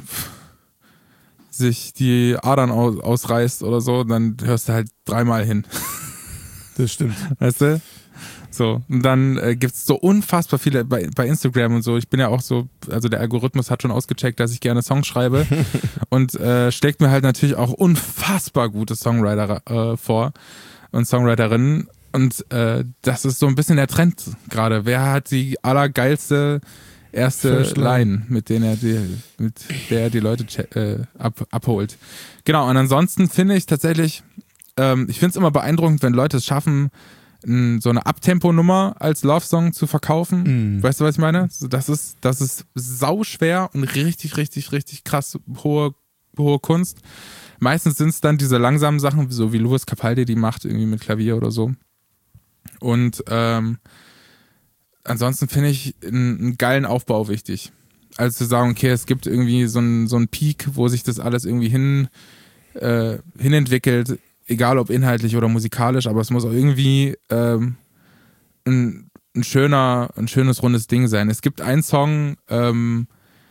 sich die Adern aus, ausreißt oder so, dann hörst du halt dreimal hin. Das stimmt. Weißt du? So, und dann äh, gibt es so unfassbar viele bei, bei Instagram und so. Ich bin ja auch so, also der Algorithmus hat schon ausgecheckt, dass ich gerne Songs schreibe und äh, schlägt mir halt natürlich auch unfassbar gute Songwriter äh, vor und Songwriterinnen. Und äh, das ist so ein bisschen der Trend gerade. Wer hat die allergeilste erste Line, mit der er die, mit der er die Leute äh, ab, abholt? Genau, und ansonsten finde ich tatsächlich, ähm, ich finde es immer beeindruckend, wenn Leute es schaffen, so eine Abtempo-Nummer als Love-Song zu verkaufen. Mm. Weißt du, was ich meine? Das ist, das ist sauschwer und richtig, richtig, richtig krass hohe, hohe Kunst. Meistens sind es dann diese langsamen Sachen, so wie Louis Capaldi die macht, irgendwie mit Klavier oder so. Und ähm, ansonsten finde ich einen, einen geilen Aufbau wichtig. Also zu sagen, okay, es gibt irgendwie so einen, so einen Peak, wo sich das alles irgendwie hin, äh, hinentwickelt, egal ob inhaltlich oder musikalisch, aber es muss auch irgendwie ähm, ein, ein schöner, ein schönes rundes Ding sein. Es gibt einen Song, ähm,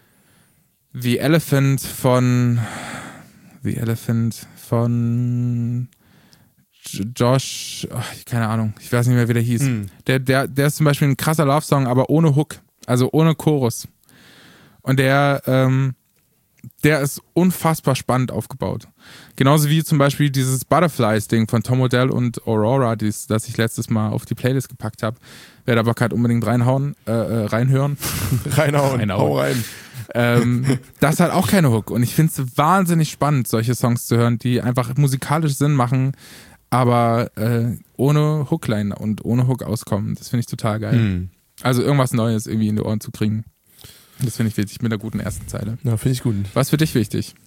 The Elephant von The Elephant von Josh, ach, keine Ahnung, ich weiß nicht mehr, wie der hieß. Mm. Der, der, der ist zum Beispiel ein krasser Love-Song, aber ohne Hook, also ohne Chorus. Und der, ähm, der ist unfassbar spannend aufgebaut. Genauso wie zum Beispiel dieses Butterflies-Ding von Tom Odell und Aurora, dies, das ich letztes Mal auf die Playlist gepackt habe. Wer da Bock hat, unbedingt reinhauen, äh, reinhören. Reinhauen, reinhauen. Hau rein. Ähm, das hat auch keine Hook. Und ich finde es wahnsinnig spannend, solche Songs zu hören, die einfach musikalisch Sinn machen, aber äh, ohne Hookline und ohne Hook auskommen. Das finde ich total geil. Hm. Also irgendwas Neues irgendwie in die Ohren zu kriegen. Das finde ich wichtig mit einer guten ersten Zeile. Ja, finde ich gut. Was ist für dich wichtig?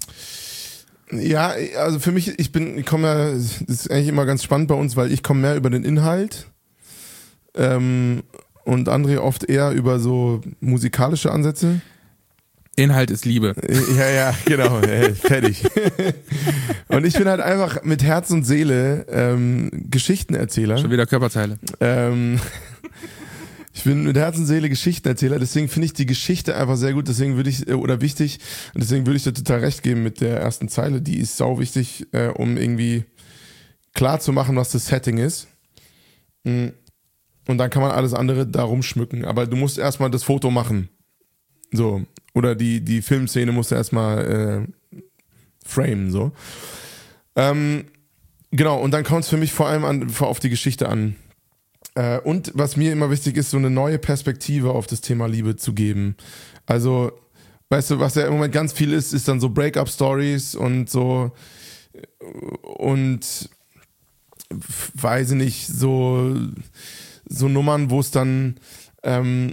Ja, also für mich, ich bin, ich komme ja, das ist eigentlich immer ganz spannend bei uns, weil ich komme mehr über den Inhalt ähm, und André oft eher über so musikalische Ansätze. Inhalt ist Liebe. Ja, ja, genau, hey, fertig. Und ich bin halt einfach mit Herz und Seele ähm, Geschichtenerzähler. Schon wieder Körperteile. Ähm, Ich bin mit Herz und Seele Geschichtenerzähler, deswegen finde ich die Geschichte einfach sehr gut, deswegen würde ich, oder wichtig, und deswegen würde ich dir total recht geben mit der ersten Zeile, die ist sau wichtig, äh, um irgendwie klar zu machen, was das Setting ist. Und dann kann man alles andere darum schmücken, aber du musst erstmal das Foto machen. So, oder die, die Filmszene musst du erstmal äh, framen, so. Ähm, genau, und dann kommt es für mich vor allem an, auf die Geschichte an. Und was mir immer wichtig ist, so eine neue Perspektive auf das Thema Liebe zu geben. Also, weißt du, was ja im Moment ganz viel ist, ist dann so Break-up-Stories und so und weiß ich nicht, so, so Nummern, wo es dann ähm,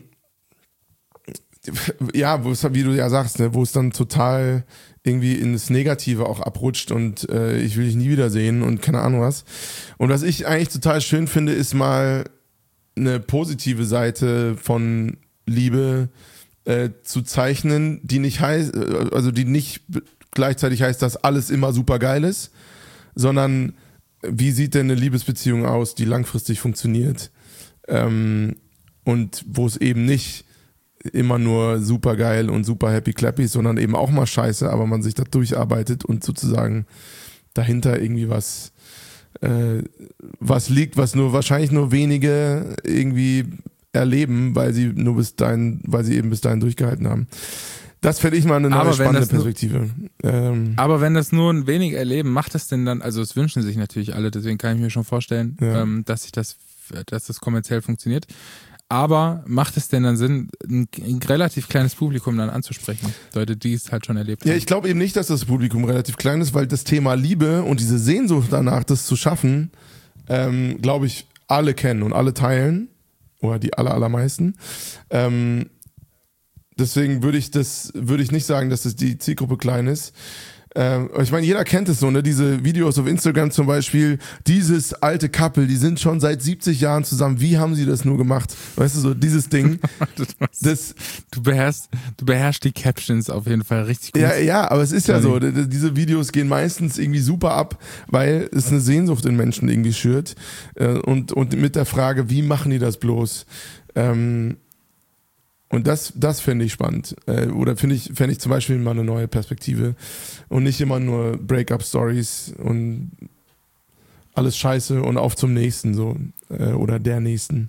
ja, wo es, wie du ja sagst, ne, wo es dann total irgendwie ins Negative auch abrutscht und äh, ich will dich nie wiedersehen und keine Ahnung was. Und was ich eigentlich total schön finde, ist mal eine positive Seite von Liebe äh, zu zeichnen, die nicht heißt, also die nicht gleichzeitig heißt, dass alles immer super geil ist, sondern wie sieht denn eine Liebesbeziehung aus, die langfristig funktioniert ähm, und wo es eben nicht immer nur super geil und super happy clappy, sondern eben auch mal scheiße, aber man sich da durcharbeitet und sozusagen dahinter irgendwie was äh, was liegt, was nur wahrscheinlich nur wenige irgendwie erleben, weil sie nur bis dahin, weil sie eben bis dahin durchgehalten haben. Das fände ich mal eine neue aber spannende Perspektive. Nur, ähm, aber wenn das nur ein wenig erleben, macht das denn dann, also es wünschen sich natürlich alle, deswegen kann ich mir schon vorstellen, ja. ähm, dass sich das, dass das kommerziell funktioniert. Aber macht es denn dann Sinn, ein, ein relativ kleines Publikum dann anzusprechen? Leute, die es halt schon erlebt haben. Ja, ich glaube eben nicht, dass das Publikum relativ klein ist, weil das Thema Liebe und diese Sehnsucht danach, das zu schaffen, ähm, glaube ich, alle kennen und alle teilen. Oder die aller, allermeisten. Ähm, deswegen würde ich das, würde ich nicht sagen, dass das die Zielgruppe klein ist. Ähm, ich meine, jeder kennt es so, ne? Diese Videos auf Instagram zum Beispiel, dieses alte Couple, die sind schon seit siebzig Jahren zusammen. Wie haben sie das nur gemacht? Weißt du, so dieses Ding. das, du, beherrschst, du beherrschst die Captions auf jeden Fall richtig gut. Ja, ja, aber es ist ja so, diese Videos gehen meistens irgendwie super ab, weil es eine Sehnsucht in Menschen irgendwie schürt. Und, und mit der Frage, wie machen die das bloß? Ähm, Und das, das fände ich spannend. Äh, oder finde ich, fände ich zum Beispiel mal eine neue Perspektive. Und nicht immer nur Breakup-Stories und alles scheiße und auf zum nächsten so. Äh, oder der nächsten.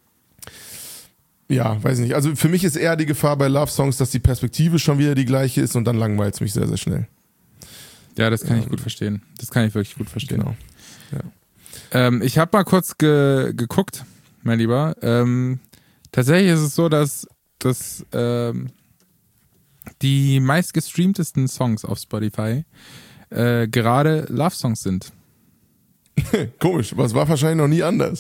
Ja, weiß nicht. Also für mich ist eher die Gefahr bei Love-Songs, dass die Perspektive schon wieder die gleiche ist und dann langweilt es mich sehr, sehr schnell. Ja, das kann ja. ich gut verstehen. Das kann ich wirklich gut verstehen. Genau. Ja. Ähm, ich habe mal kurz ge- geguckt, mein Lieber. Ähm, tatsächlich ist es so, dass dass ähm, die meistgestreamtesten Songs auf Spotify äh, gerade Love-Songs sind. Komisch, aber es war wahrscheinlich noch nie anders.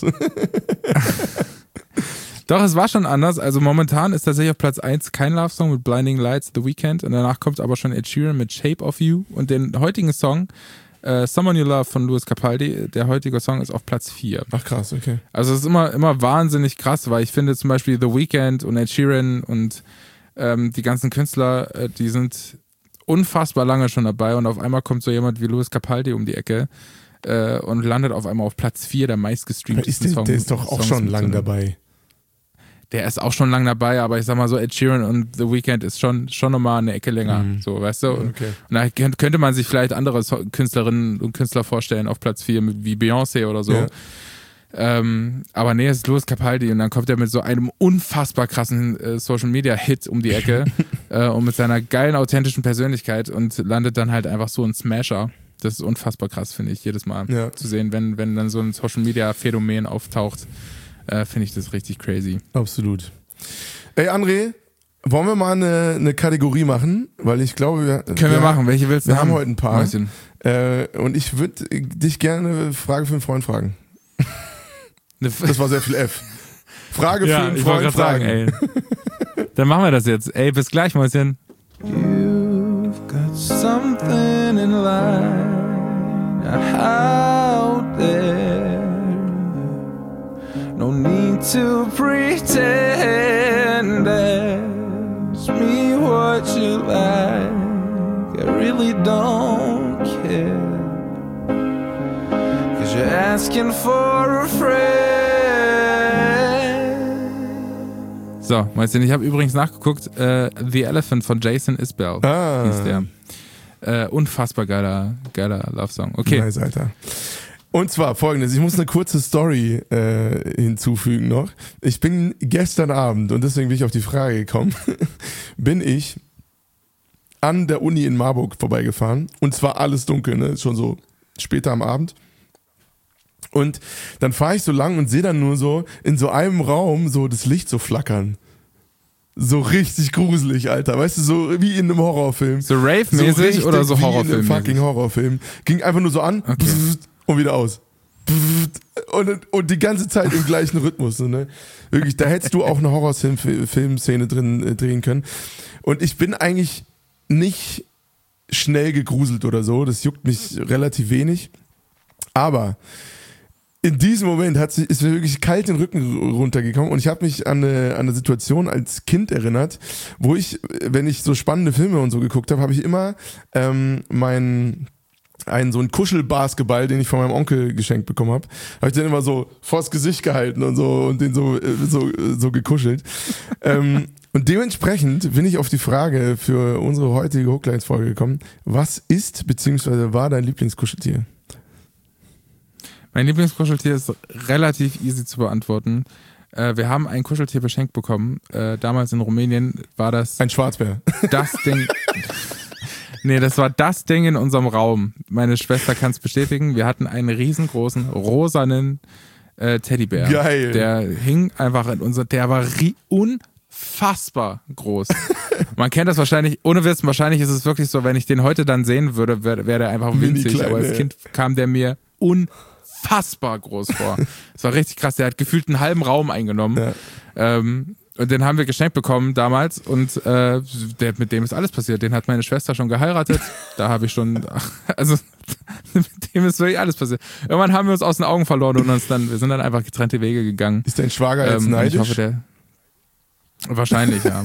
Doch, es war schon anders. Also momentan ist tatsächlich auf Platz eins kein Love-Song mit Blinding Lights, The Weeknd. Und danach kommt aber schon Ed Sheeran mit Shape of You. Und den heutigen Song, äh, Someone You Love von Louis Capaldi, der heutige Song ist auf Platz vier. Ach krass, okay. Also es ist immer, immer wahnsinnig krass, weil ich finde zum Beispiel The Weeknd und Ed Sheeran und ähm, die ganzen Künstler, äh, die sind unfassbar lange schon dabei und auf einmal kommt so jemand wie Louis Capaldi um die Ecke äh, und landet auf einmal auf Platz vier der meistgestreamtesten Songs. Der ist doch auch schon lang dabei. Der ist auch schon lange dabei, aber ich sag mal so, Ed Sheeran und The Weeknd ist schon, schon nochmal eine Ecke länger, mhm. so, weißt du? Und, okay. und da könnte man sich vielleicht andere Künstlerinnen und Künstler vorstellen auf Platz vier, wie Beyoncé oder so. Ja. Ähm, aber nee, es ist Louis Capaldi und dann kommt er mit so einem unfassbar krassen äh, Social-Media-Hit um die Ecke äh, und mit seiner geilen, authentischen Persönlichkeit und landet dann halt einfach so ein Smasher. Das ist unfassbar krass, finde ich, jedes Mal ja. zu sehen, wenn, wenn dann so ein Social-Media-Phänomen auftaucht. Äh, finde ich das richtig crazy. Absolut. Ey, André, wollen wir mal eine, eine Kategorie machen? Weil ich glaube, wir... Können wir, wir machen. Welche willst du wir haben? Wir haben heute ein paar. Äh, und ich würde dich gerne eine Frage für einen Freund fragen. Das war sehr viel F. Frage ja, für einen ich Freund fragen. Sagen, ey. Dann machen wir das jetzt. Ey, bis gleich, Mäuschen. You've got something in line out there. No need to pretend. Ask me what you like. I really don't care. Cause you're asking for a friend. So, Mäuschen, ich habe übrigens nachgeguckt. Äh, The Elephant von Jason Isbell ah. hieß der. Äh, unfassbar geiler, geiler Love-Song. Okay. Nice, Alter. Und zwar folgendes, ich muss eine kurze Story äh, hinzufügen noch. Ich bin gestern Abend, und deswegen bin ich auf die Frage gekommen, bin ich an der Uni in Marburg vorbeigefahren. Und zwar alles dunkel, ne? Schon so später am Abend. Und dann fahre ich so lang und sehe dann nur so in so einem Raum so das Licht so flackern. So richtig gruselig, Alter. Weißt du, so wie in einem Horrorfilm. So Rave-mäßig so oder so Horrorfilm? Horrorfilm? Wie in einem fucking Horrorfilm. Ging einfach nur so an. Okay. Und wieder aus. Und, und die ganze Zeit im gleichen Rhythmus. So, ne? Wirklich, da hättest du auch eine Horrorfilm-Szene drin äh, drehen können. Und ich bin eigentlich nicht schnell gegruselt oder so. Das juckt mich relativ wenig. Aber in diesem Moment hat sich, ist mir wirklich kalt den Rücken runtergekommen und ich habe mich an eine, an eine Situation als Kind erinnert, wo ich, wenn ich so spannende Filme und so geguckt habe, habe ich immer ähm, meinen einen so einen Kuschelbasketball, den ich von meinem Onkel geschenkt bekommen habe, habe ich den immer so vors Gesicht gehalten und so und den so so so gekuschelt. ähm, und dementsprechend bin ich auf die Frage für unsere heutige Hooklines-Folge gekommen: Was ist bzw. war dein Lieblingskuscheltier? Mein Lieblingskuscheltier ist relativ easy zu beantworten. Äh, wir haben ein Kuscheltier beschenkt bekommen. Äh, damals in Rumänien war das ein Schwarzbär. Das Ding. Nee, das war das Ding in unserem Raum. Meine Schwester kann es bestätigen. Wir hatten einen riesengroßen, rosanen äh, Teddybär. Geil. Der hing einfach in unser, der war ri- unfassbar groß. Man kennt das wahrscheinlich, ohne Wissen, wahrscheinlich ist es wirklich so, wenn ich den heute dann sehen würde, wäre wär der einfach winzig, Mini-klein, aber als ja. Kind kam der mir unfassbar groß vor. Das war richtig krass, der hat gefühlt einen halben Raum eingenommen. Ja. Ähm, und den haben wir geschenkt bekommen damals und äh, der, mit dem ist alles passiert. Den hat meine Schwester schon geheiratet. Da habe ich schon, also mit dem ist wirklich alles passiert. Irgendwann haben wir uns aus den Augen verloren und uns dann, wir sind dann einfach getrennte Wege gegangen. Ist dein Schwager jetzt Ähm, neidisch? Ich hoffe, der. Wahrscheinlich, ja.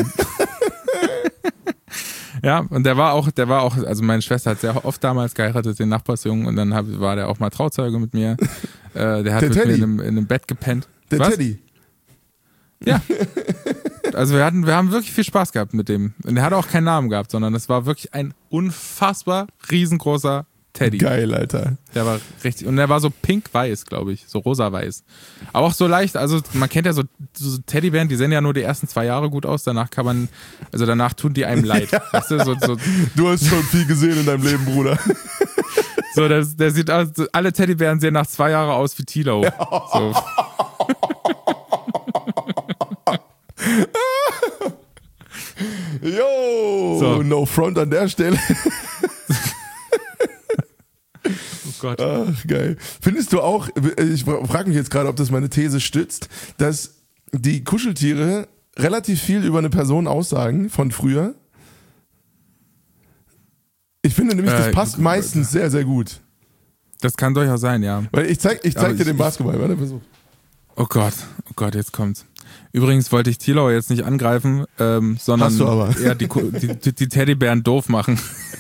Ja, und der war auch, der war auch, also meine Schwester hat sehr oft damals geheiratet, den Nachbarsjungen, und dann hab, war der auch mal Trauzeuge mit mir. Äh, der hat Der mit Teddy. mir in einem, in einem Bett gepennt. Der Was? Teddy. Ja. Also wir hatten, wir haben wirklich viel Spaß gehabt mit dem. Und der hat auch keinen Namen gehabt, sondern es war wirklich ein unfassbar riesengroßer Teddy. Geil, Alter. Der war richtig, und der war so pink-weiß, glaube ich, so rosa-weiß. Aber auch so leicht, also man kennt ja so, so Teddybären, die sehen ja nur die ersten zwei Jahre gut aus, danach kann man, also danach tun die einem leid. Ja. Weißt du, so, so, Du hast schon viel gesehen in deinem Leben, Bruder. so der, der sieht aus, alle Teddybären sehen nach zwei Jahren aus wie Tilo. So. Yo, So. no front an der Stelle. Oh Gott. Ach, geil. Findest du auch, ich frage mich jetzt gerade, ob das meine These stützt, dass die Kuscheltiere relativ viel über eine Person aussagen von früher? Ich finde nämlich, das Äh, passt gut, meistens sehr, sehr gut. Das kann durchaus sein, ja. Weil ich zeig, ich zeig Aber dir ich- den Basketball, warte, versuch. Oh Gott, oh Gott, jetzt kommt's. Übrigens wollte ich Tilo jetzt nicht angreifen, ähm, sondern Hast du aber. eher die, Ku- die, die, die Teddybären doof machen.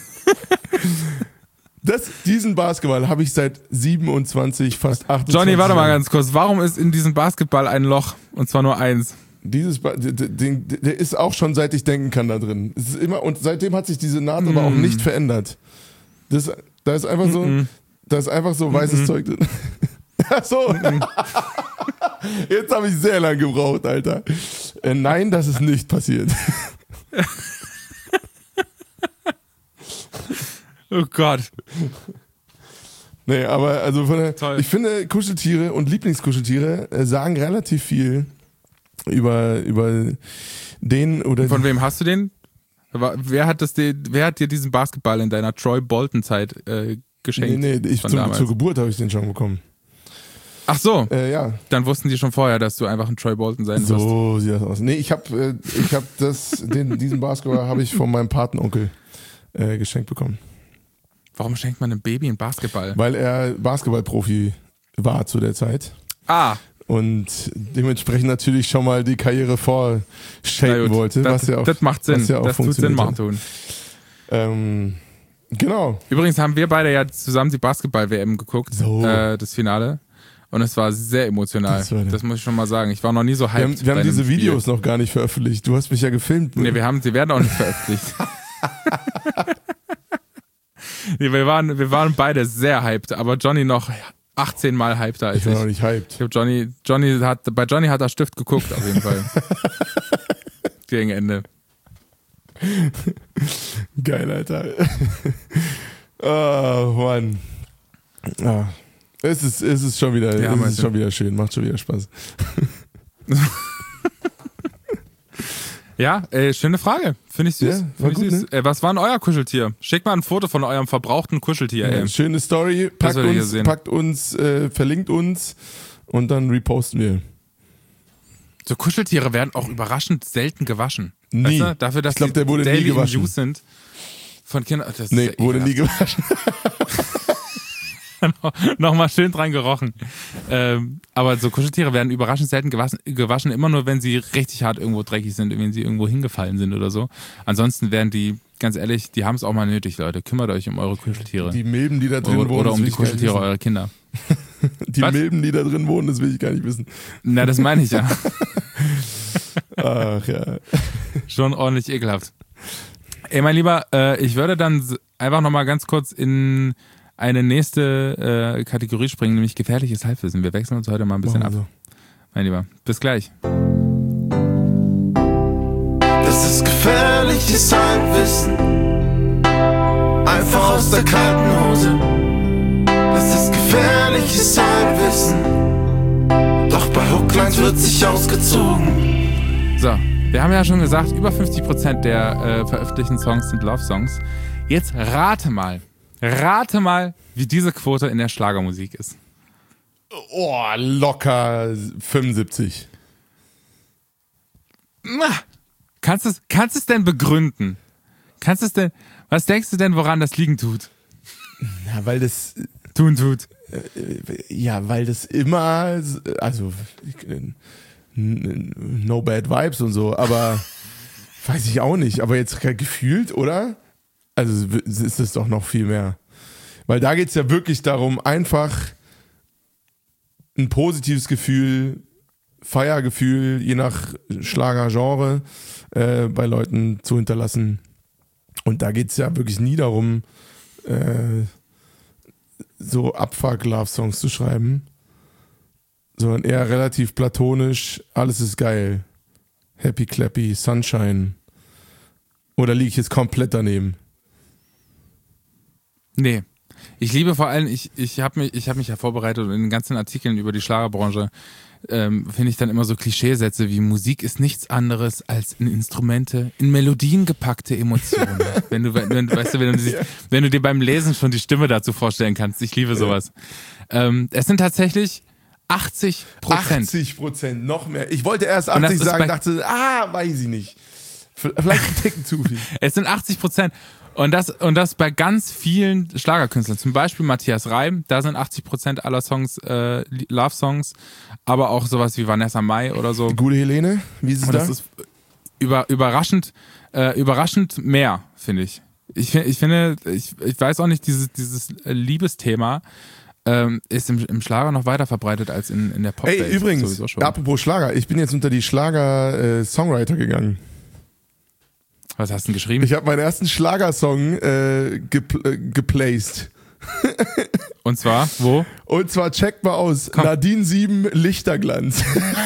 Das, diesen Basketball habe ich seit siebenundzwanzig, fast achtundzwanzig Johnny, warte mal Jahren. ganz kurz. Warum ist in diesem Basketball ein Loch? Und zwar nur eins. Dieses ba der, der, der ist auch schon seit ich denken kann da drin. Es ist immer, und seitdem hat sich diese Naht aber auch nicht verändert. Das, da ist einfach so, Mm-mm. da ist einfach so weißes Zeug drin. Ach so. Jetzt habe ich sehr lange gebraucht, Alter. Äh, nein, das ist nicht passiert. Oh Gott. Nee, aber also von der, Toll. ich finde, Kuscheltiere und Lieblingskuscheltiere äh, sagen relativ viel über, über den oder Von wem hast du den? Wa- Wer hat, das, dir- wer hat dir diesen Basketball in deiner Troy Bolton-Zeit äh, Nee, geschenkt? nee, ich von zum, damals? zur Geburt habe ich den schon bekommen. Ach so, Äh, ja. dann wussten die schon vorher, dass du einfach ein Troy Bolton sein wirst. So sieht das aus. Nee, ich habe äh, ich hab das, den, diesen Basketball habe ich von meinem Patenonkel äh, geschenkt bekommen. Warum schenkt man einem Baby einen Basketball? Weil er Basketballprofi war zu der Zeit. Ah, Und dementsprechend natürlich schon mal die Karriere na vorshapen gut. wollte. das, was ja auch, das macht Sinn. was ja auch das tut Sinn funktioniert machen hat. tun. Ähm, genau. Übrigens haben wir beide ja zusammen die Basketball-W M geguckt, So. äh, das Finale. Und es war sehr emotional. Das Das, war der- muss ich schon mal sagen. Ich war noch nie so hyped. Wir haben, wir bei haben diese einem Spiel. Videos noch gar nicht veröffentlicht. Du hast mich ja gefilmt. Nee, wir haben, sie werden auch nicht veröffentlicht. nee, wir, waren, wir waren beide sehr hyped, aber Johnny noch achtzehn Mal hypeder als ich war ich. noch nicht hyped. Ich hab Johnny, Johnny hat, bei Johnny hat er Stift geguckt, auf jeden Fall. Gegen Ende. Geil, Alter. Oh, Mann. Ah. Es ist, es ist schon wieder, Ja, es meinst ist du? schon wieder schön, macht schon wieder Spaß. Ja, äh, schöne Frage. Finde ich süß. Ja, Find war ich gut, süß. Äh, was war denn euer Kuscheltier? Schickt mal ein Foto von eurem verbrauchten Kuscheltier. Ja, ey. schöne Story, packt will ich hier uns, sehen. packt uns, äh, verlinkt uns und dann reposten wir. So Kuscheltiere werden auch überraschend selten gewaschen. Nie. Weißt du? Dafür, dass Ich glaub, die der wurde nie daily im gewaschen. Use sind. Von Kindern. Das Nee, ist ja wurde nie ekelhaft. gewaschen. Nochmal schön dran gerochen. Ähm, aber so Kuscheltiere werden überraschend selten gewaschen, gewaschen, immer nur, wenn sie richtig hart irgendwo dreckig sind, wenn sie irgendwo hingefallen sind oder so. Ansonsten werden die, ganz ehrlich, die haben es auch mal nötig, Leute. Kümmert euch um eure Kuscheltiere. Die Milben, die da drin oder wohnen, oder das um will die ich gar nicht Kuscheltiere wissen. eurer Kinder. Die Was? Milben, die da drin wohnen, das will ich gar nicht wissen. Na, das meine ich ja. Ach ja. Schon ordentlich ekelhaft. Ey, mein Lieber, äh, ich würde dann s- einfach nochmal ganz kurz in eine nächste äh, Kategorie springen, nämlich gefährliches Halbwissen. Wir wechseln uns heute mal ein bisschen ab. Machen Mein Lieber, bis gleich. Das ist gefährliches Halbwissen, einfach aus der kalten Hose. Das ist gefährliches Halbwissen, kleins wird sich ausgezogen. So, wir haben ja schon gesagt, über fünfzig Prozent der äh, veröffentlichten Songs sind Love-Songs. Jetzt rate mal, rate mal, wie diese Quote in der Schlagermusik ist. Oh, locker fünfundsiebzig. Kannst du es kannst es denn begründen? Kannst es denn, was denkst du denn, woran das liegen tut? Ja, weil das... Tun tut. Ja, weil das immer... Also... No bad vibes und so, aber... Weiß ich auch nicht, aber jetzt gefühlt, oder? Also ist es doch noch viel mehr. Weil da geht es ja wirklich darum, einfach ein positives Gefühl, Feiergefühl, je nach Schlagergenre, äh, bei Leuten zu hinterlassen. Und da geht es ja wirklich nie darum, äh, so Abfuck-Love-Songs zu schreiben, sondern eher relativ platonisch, alles ist geil. Happy Clappy, Sunshine. Oder liege ich jetzt komplett daneben? Nee. Ich liebe vor allem, ich, ich habe mich, ich hab mich ja vorbereitet und in den ganzen Artikeln über die Schlagerbranche ähm, finde ich dann immer so Klischeesätze wie Musik ist nichts anderes als in Instrumente, in Melodien gepackte Emotionen. wenn du, wenn, weißt du, wenn du, Ja. wenn du dir beim Lesen schon die Stimme dazu vorstellen kannst. Ich liebe sowas. Ja. Ähm, es sind tatsächlich achtzig Prozent. achtzig Prozent, noch mehr. Ich wollte erst Und das achtzig ist sagen, bei- dachte, ah, weiß ich nicht. Vielleicht ein Ticken zu viel. Es sind achtzig Prozent. Und das, und das bei ganz vielen Schlagerkünstlern. Zum Beispiel Matthias Reim, da sind achtzig Prozent aller Songs äh, Love-Songs, aber auch sowas wie Vanessa Mai oder so. Gute Helene, wie ist es Und da? das ist über, überraschend, äh, überraschend mehr, finde ich. Ich, fi- ich finde, ich, ich weiß auch nicht, dieses, dieses Liebesthema ähm, ist im, im Schlager noch weiter verbreitet als in, in der Popwelt. Ey, übrigens, sowieso schon. apropos Schlager, ich bin jetzt unter die Schlager-Songwriter gegangen. Was hast du denn geschrieben? Ich habe meinen ersten Schlagersong äh, gepl äh, geplaced. Und zwar, wo? Und zwar checkt mal aus, Komm. Nadine sieben Lichterglanz.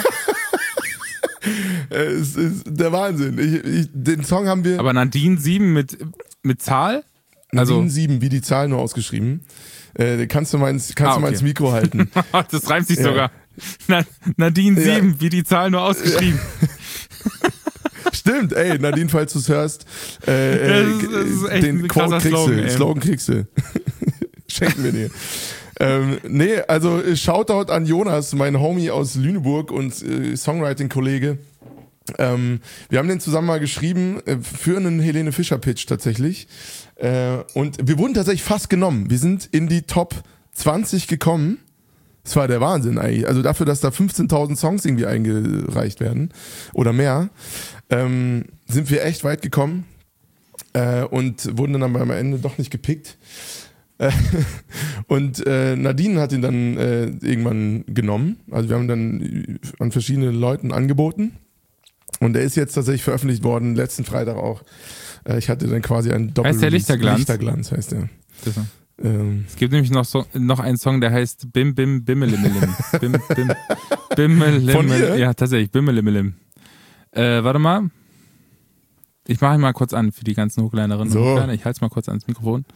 Es ist der Wahnsinn. Ich, ich, den Song haben wir... Aber Nadine sieben mit, mit Zahl? Nadine Also, sieben, wie die Zahl nur ausgeschrieben. Äh, kannst du mal ins, kannst Ah, du mal okay. ins Mikro halten. das reimt sich Ja. sogar. Na, Nadine Ja. sieben, wie die Zahl nur ausgeschrieben. Stimmt, ey, Nadine, falls du es hörst, äh, äh, Das ist- das ist echt den ein Quote krasser kriegst Slogan, du, ey. Slogan kriegst du. Schenken wir dir. ähm, nee, also äh, Shoutout an Jonas, mein Homie aus Lüneburg und äh, Songwriting-Kollege. Ähm, wir haben den zusammen mal geschrieben äh, für einen Helene Fischer-Pitch tatsächlich. Äh, und wir wurden tatsächlich fast genommen. Wir sind in die Top zwanzig gekommen. Das war der Wahnsinn eigentlich. Also dafür, dass da fünfzehntausend Songs irgendwie eingereicht werden oder mehr, ähm, sind wir echt weit gekommen äh, und wurden dann aber am Ende doch nicht gepickt. Äh, und äh, Nadine hat ihn dann äh, irgendwann genommen. Also wir haben dann an verschiedene Leuten angeboten. Und er ist jetzt tatsächlich veröffentlicht worden, letzten Freitag auch. Äh, ich hatte dann quasi einen Doppel- Heißt der Lichterglanz? Lichterglanz heißt der. Das- Ähm, Es gibt nämlich noch, so, noch einen Song, der heißt Bim Bim Bimmelimmelim. Bim Bim Bimmelimmelim. Von ihr? Ja, tatsächlich, Bimmelimmelim. Äh, warte mal. Ich mache ihn mal kurz an für die ganzen Hochkleinerinnen So. und Hochkleiner. Ich halte es mal kurz ans Mikrofon.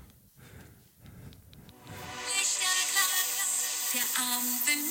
Der Abend will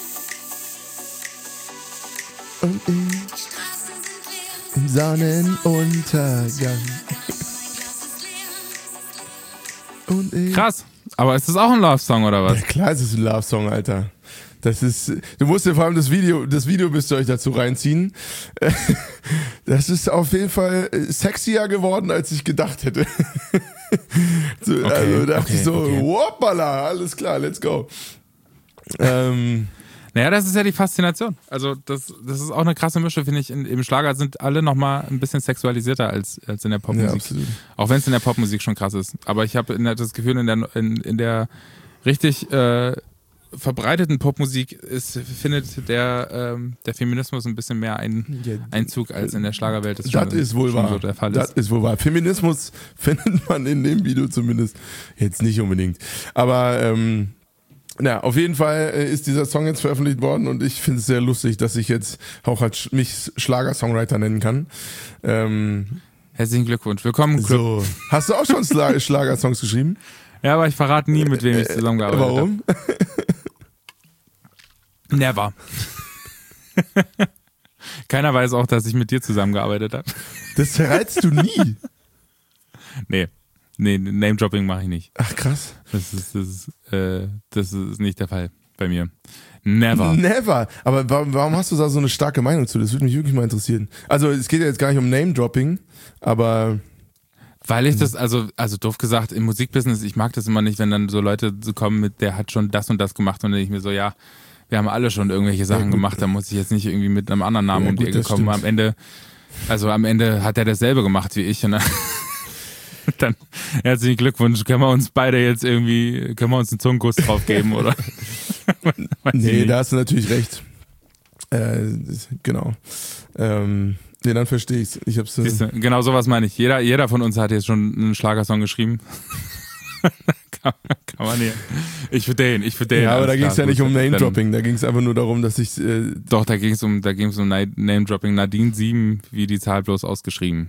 näher, und ich die Straßen sind leer, im Sonnenuntergang. mein Glas ist leer. Und ich. Krass. Aber ist das auch ein Love-Song oder was? Ja, klar, es ist ein Love-Song, Alter. Das ist, du musst dir vor allem das Video, das Video müsst ihr euch dazu reinziehen. Das ist auf jeden Fall sexier geworden, als ich gedacht hätte. So, Okay, also dachte okay, ich so, okay. hoppala, alles klar, let's go. Ähm, Naja, das ist ja die Faszination. Also das, das ist auch eine krasse Mische, finde ich. In, Im Schlager sind alle nochmal ein bisschen sexualisierter als, als in der ja, Popmusik. absolut. Auch wenn es in der Popmusik schon krass ist. Aber ich habe das Gefühl, in der, in, in der richtig äh, verbreiteten Popmusik ist, findet der, ähm, der Feminismus ein bisschen mehr ein, Ja, Einzug als in der Schlagerwelt. Das, Das schon, ist wohl schon wahr. so der Fall Das ist. ist wohl wahr. Feminismus findet man in dem Video zumindest jetzt nicht unbedingt. Aber ähm, na, auf jeden Fall äh, ist dieser Song jetzt veröffentlicht worden und ich finde es sehr lustig, dass ich jetzt auch als Sch- mich Schlager-Songwriter nennen kann. Ähm, Herzlichen Glückwunsch. Willkommen im Club. so. Hast du auch schon Schla- Schlager-Songs geschrieben? Ja, aber ich verrate nie, mit wem ich Äh, zusammengearbeitet habe. Warum? Never. Keiner weiß auch, dass ich mit dir zusammengearbeitet habe. Das verrätst du nie. Nee, nee, Name-Dropping mache ich nicht. Ach krass. Das ist, das, ist, äh, das ist nicht der Fall bei mir. Never. Never. Aber warum, warum hast du da so eine starke Meinung zu? Das würde mich wirklich mal interessieren. Also es geht ja jetzt gar nicht um Name-Dropping, aber... Weil ich das, also, also doof gesagt, im Musikbusiness, ich mag das immer nicht, wenn dann so Leute so kommen mit, der hat schon das und das gemacht und dann denke ich mir so, ja, wir haben alle schon irgendwelche Sachen ja, gemacht, da muss ich jetzt nicht irgendwie mit einem anderen Namen ja, um die gut, Ecke kommen. stimmt. Am Ende, also am Ende hat er dasselbe gemacht wie ich und dann, dann herzlichen Glückwunsch, können wir uns beide jetzt irgendwie, können wir uns einen Zungenkuss drauf geben, oder? Nee, da hast du natürlich recht. Äh, genau. Ähm, nee, dann verstehe ich's. Ich hab's. Äh, Siehste, genau sowas meine ich. Jeder, jeder von uns hat jetzt schon einen Schlagersong geschrieben. kann, kann man hier. Ich für den, ich für den. ja, aber da ging es ja nicht um Name-Dropping, Dann, da ging es einfach nur darum, dass ich. Äh, doch, da ging es um, da ging es um Name-Dropping. Nadine sieben, wie die Zahl bloß ausgeschrieben.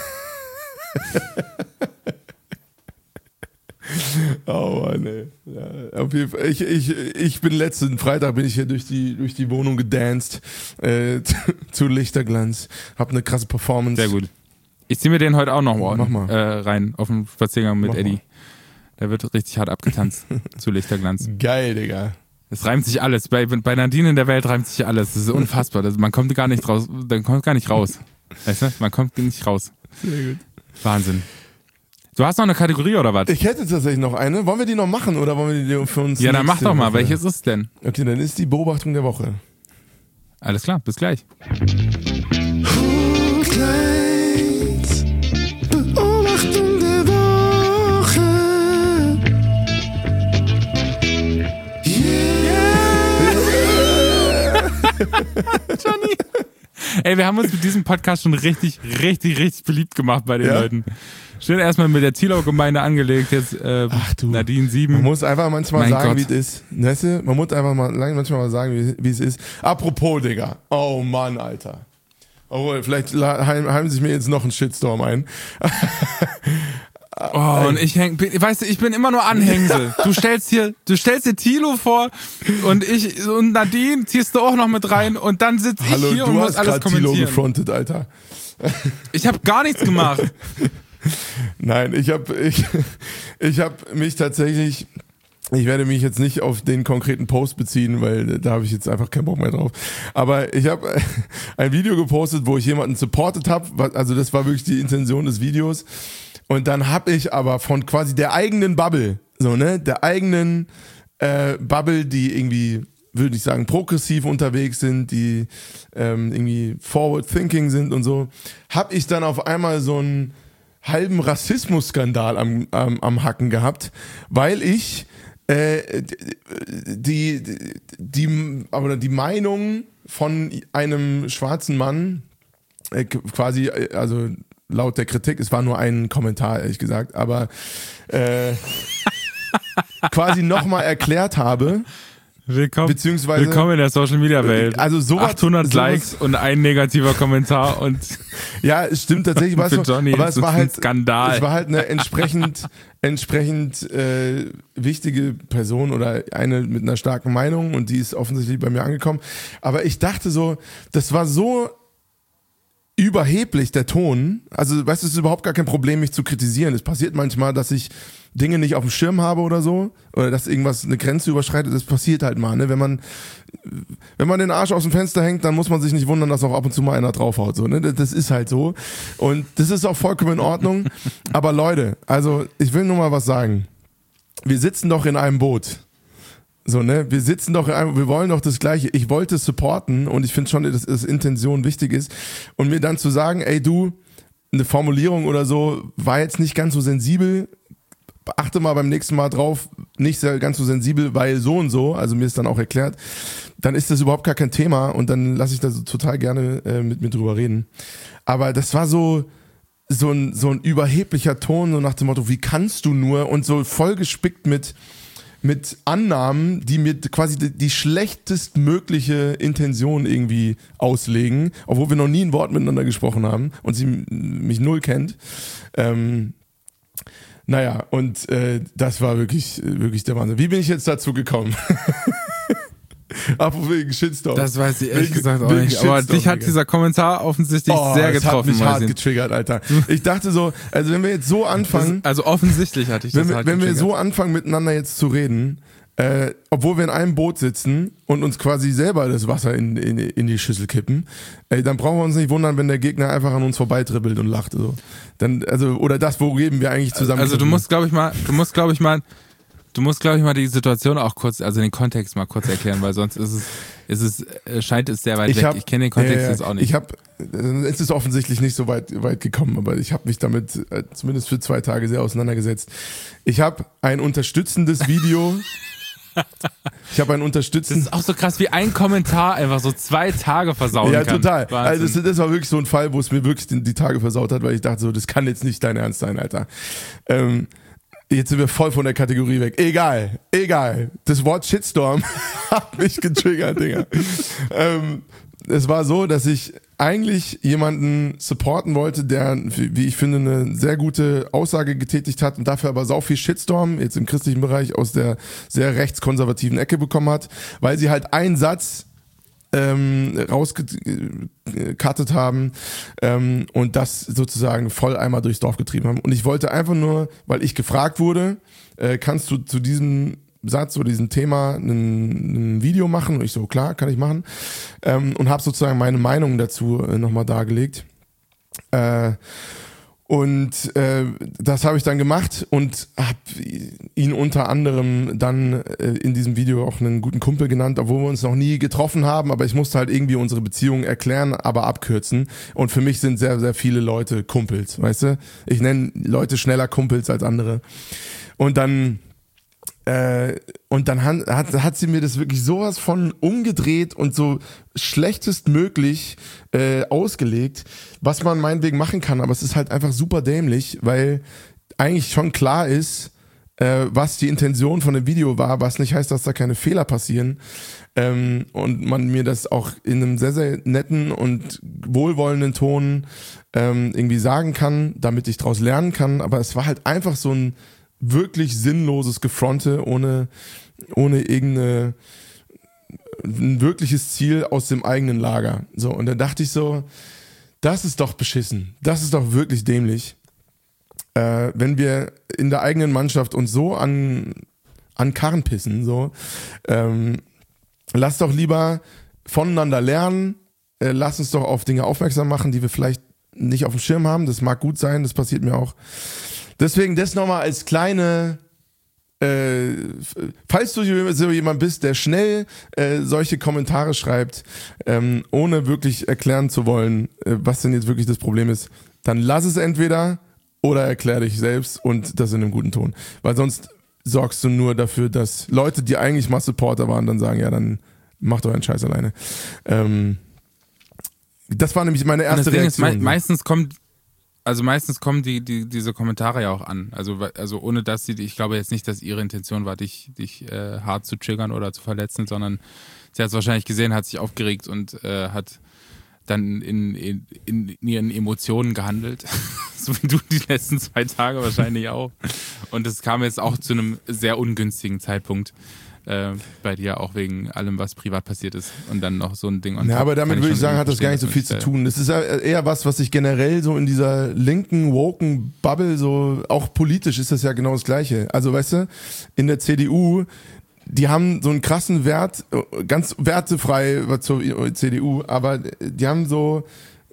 Oh Mann, ey. Ja, auf jeden Fall. Ich, ich, ich bin letzten Freitag bin ich hier durch die, durch die Wohnung gedanced äh, zu, zu Lichterglanz. Hab eine krasse Performance. Sehr gut. Ich ziehe mir den heute auch noch morgen, Mach mal. Äh, rein auf den Spaziergang mit Mach Eddie. mal. Der wird richtig hart abgetanzt zu Lichterglanz. Geil, Digga. Es reimt sich alles. Bei, bei Nadine in der Welt reimt sich alles. Das ist unfassbar. Das, man kommt gar nicht raus. Man kommt gar nicht raus. Weißt du? Man kommt nicht raus. Sehr gut. Wahnsinn. Du hast noch eine Kategorie oder was? Ich hätte tatsächlich noch eine. Wollen wir die noch machen oder wollen wir die für uns? Ja, dann mach nächste doch mal. Woche? Welches ist es denn? Okay, dann ist die Beobachtung der Woche. Alles klar, bis gleich. Beobachtung der Woche. Johnny. Ey, wir haben uns mit diesem Podcast schon richtig, richtig, richtig beliebt gemacht bei den Ja? Leuten. Schön erstmal mit der Thielau-Gemeinde angelegt, jetzt äh, Ach du. Nadine sieben. Man muss einfach manchmal Mein sagen, Gott. wie es ist. Weißt du? Man muss einfach mal manchmal mal sagen, wie, wie es ist. Apropos, Digga. Oh Mann, Alter. Obwohl, vielleicht la- heim, heim sich mir jetzt noch ein Shitstorm ein. Oh, und ich häng, bin- weißt du, ich bin immer nur Anhängsel. Du stellst hier, du stellst dir Thilo vor und ich und Nadine ziehst du auch noch mit rein und dann sitze ich Hallo, hier und du muss hast alles gerade Tilo kommentieren. gefrontet, Alter. Ich habe gar nichts gemacht. Nein, ich habe ich, ich hab mich tatsächlich, ich werde mich jetzt nicht auf den konkreten Post beziehen, weil da habe ich jetzt einfach keinen Bock mehr drauf. Aber ich habe ein Video gepostet, wo ich jemanden supportet habe. Also das war wirklich die Intention des Videos. Und dann habe ich aber von quasi der eigenen Bubble, so ne, der eigenen äh, Bubble, die irgendwie, würde ich sagen, progressiv unterwegs sind, die ähm, irgendwie forward thinking sind und so, habe ich dann auf einmal so einen halben Rassismusskandal am, am, am Hacken gehabt, weil ich äh, die, die, die, aber die Meinung von einem schwarzen Mann äh, quasi, also laut der Kritik, es war nur ein Kommentar, ehrlich gesagt, aber äh, quasi nochmal erklärt habe, Willkommen, beziehungsweise willkommen in der Social Media Welt. Also sowas- achthundert sowas- Likes und ein negativer Kommentar und ja, es stimmt tatsächlich, was für Johnny aber ist es war das ein halt Skandal. Es war halt eine entsprechend entsprechend äh, wichtige Person oder eine mit einer starken Meinung und die ist offensichtlich bei mir angekommen. Aber ich dachte so, das war so überheblich, der Ton. Also, weißt du, es ist überhaupt gar kein Problem, mich zu kritisieren. Es passiert manchmal, dass ich Dinge nicht auf dem Schirm habe oder so, oder dass irgendwas eine Grenze überschreitet. Das passiert halt mal, ne? Wenn man, wenn man den Arsch aus dem Fenster hängt, dann muss man sich nicht wundern, dass auch ab und zu mal einer draufhaut, so, ne? Das ist halt so. Und das ist auch vollkommen in Ordnung. Aber Leute, also, ich will nur mal was sagen. Wir sitzen doch in einem Boot. So, ne, wir sitzen doch, in einem, wir wollen doch das Gleiche. Ich wollte supporten und ich finde schon, dass, dass Intention wichtig ist. Und mir dann zu sagen, ey du, eine Formulierung oder so war jetzt nicht ganz so sensibel. Achte mal beim nächsten Mal drauf, nicht sehr, ganz so sensibel, weil so und so, also mir ist dann auch erklärt, dann ist das überhaupt gar kein Thema und dann lasse ich da so total gerne äh, mit mir drüber reden. Aber das war so, so ein, so ein überheblicher Ton, so nach dem Motto, wie kannst du nur, und so vollgespickt mit mit Annahmen, die mir quasi die, die schlechtestmögliche Intention irgendwie auslegen, obwohl wir noch nie ein Wort miteinander gesprochen haben und sie m- mich null kennt. Ähm, naja, und äh, das war wirklich, wirklich der Wahnsinn. Wie bin ich jetzt dazu gekommen? Apropos wegen Shitstorm. Das weiß ich ehrlich Wegen- gesagt auch wegen nicht. Aber Shitstorm, dich hat Digga. dieser Kommentar offensichtlich Oh, sehr es getroffen. hat mich hart Martin. getriggert, Alter. Ich dachte so, also wenn wir jetzt so anfangen, Das, also offensichtlich hatte ich das wenn wir, halt wenn wir getriggert. so anfangen miteinander jetzt zu reden, äh, obwohl wir in einem Boot sitzen und uns quasi selber das Wasser in, in, in die Schüssel kippen, ey, dann brauchen wir uns nicht wundern, wenn der Gegner einfach an uns vorbeitribbelt und lacht. So. Dann, also, oder das, worüber wir eigentlich zusammen Also du musst, glaube ich mal, du musst, glaube ich mal, du musst, glaube ich mal die Situation auch kurz, also den Kontext mal kurz erklären, weil sonst ist es, ist es, äh, scheint es sehr weit ich weg. hab, ich kenne den Kontext äh, jetzt auch nicht. Ich habe, es ist offensichtlich nicht so weit, weit gekommen, aber ich habe mich damit äh, zumindest für zwei Tage sehr auseinandergesetzt. Ich habe ein unterstützendes Video. Ich habe ein Das unterstützendes. ist auch so krass, wie ein Kommentar einfach so zwei Tage versauen Ja, kann. total. Wahnsinn. Also das, das war wirklich so ein Fall, wo es mir wirklich die, die Tage versaut hat, weil ich dachte so, das kann jetzt nicht dein Ernst sein, Alter. Ähm, jetzt sind wir voll von der Kategorie weg. Egal, egal. Das Wort Shitstorm hat mich getriggert, Digga. ähm, es war so, dass ich eigentlich jemanden supporten wollte, der, wie ich finde, eine sehr gute Aussage getätigt hat und dafür aber sau viel Shitstorm, jetzt im christlichen Bereich, aus der sehr rechtskonservativen Ecke bekommen hat, weil sie halt einen Satz ähm, rausgekattet haben ähm, und das sozusagen voll einmal durchs Dorf getrieben haben. Und ich wollte einfach nur, weil ich gefragt wurde, äh, kannst du zu diesem Satz oder diesem Thema ein, ein Video machen? Und ich so, klar, kann ich machen. Ähm, und habe sozusagen meine Meinung dazu äh, nochmal dargelegt. Äh, und äh, das habe ich dann gemacht und habe ihn unter anderem dann äh, in diesem Video auch einen guten Kumpel genannt, obwohl wir uns noch nie getroffen haben, aber ich musste halt irgendwie unsere Beziehung erklären, aber abkürzen. Und für mich sind sehr, sehr viele Leute Kumpels, weißt du? Ich nenne Leute schneller Kumpels als andere. Und dann Äh, und dann hat, hat, hat sie mir das wirklich sowas von umgedreht und so schlechtestmöglich äh, ausgelegt, was man meinetwegen machen kann, aber es ist halt einfach super dämlich, weil eigentlich schon klar ist, äh, was die Intention von dem Video war, was nicht heißt, dass da keine Fehler passieren ähm, und man mir das auch in einem sehr, sehr netten und wohlwollenden Ton ähm, irgendwie sagen kann, damit ich daraus lernen kann, aber es war halt einfach so ein wirklich sinnloses Gefronte ohne, ohne irgendeine ein wirkliches Ziel aus dem eigenen Lager. So, und dann dachte ich so, das ist doch beschissen. Das ist doch wirklich dämlich. Äh, wenn wir in der eigenen Mannschaft uns so an, an Karren pissen, so, ähm, lass doch lieber voneinander lernen, äh, lass uns doch auf Dinge aufmerksam machen, die wir vielleicht nicht auf dem Schirm haben. Das mag gut sein, das passiert mir auch. Deswegen das nochmal als kleine, äh, falls du so jemand bist, der schnell äh, solche Kommentare schreibt, ähm, ohne wirklich erklären zu wollen, äh, was denn jetzt wirklich das Problem ist, dann lass es entweder oder erklär dich selbst und das in einem guten Ton. Weil sonst sorgst du nur dafür, dass Leute, die eigentlich mal Supporter waren, dann sagen, ja, dann macht euren Scheiß alleine. Ähm, das war nämlich meine Und das erste Ding ist, Reaktion. me meistens kommt, also meistens kommen die, die, diese Kommentare ja auch an. Also, also ohne dass sie, ich glaube jetzt nicht, dass ihre Intention war, dich, dich äh, hart zu triggern oder zu verletzen, sondern sie hat es wahrscheinlich gesehen, hat sich aufgeregt und äh, hat dann in, in, in ihren Emotionen gehandelt. So wie du die letzten zwei Tage wahrscheinlich auch. Und es kam jetzt auch zu einem sehr ungünstigen Zeitpunkt. Äh, bei dir auch wegen allem, was privat passiert ist und dann noch so ein Ding. Ja, aber damit würde ich sagen, hat das gar nicht so viel zu tun. Das ist eher was, was ich generell so in dieser linken, woken Bubble so, auch politisch ist das ja genau das Gleiche. Also weißt du, in der C D U, die haben so einen krassen Wert, ganz wertefrei zur C D U, aber die haben so,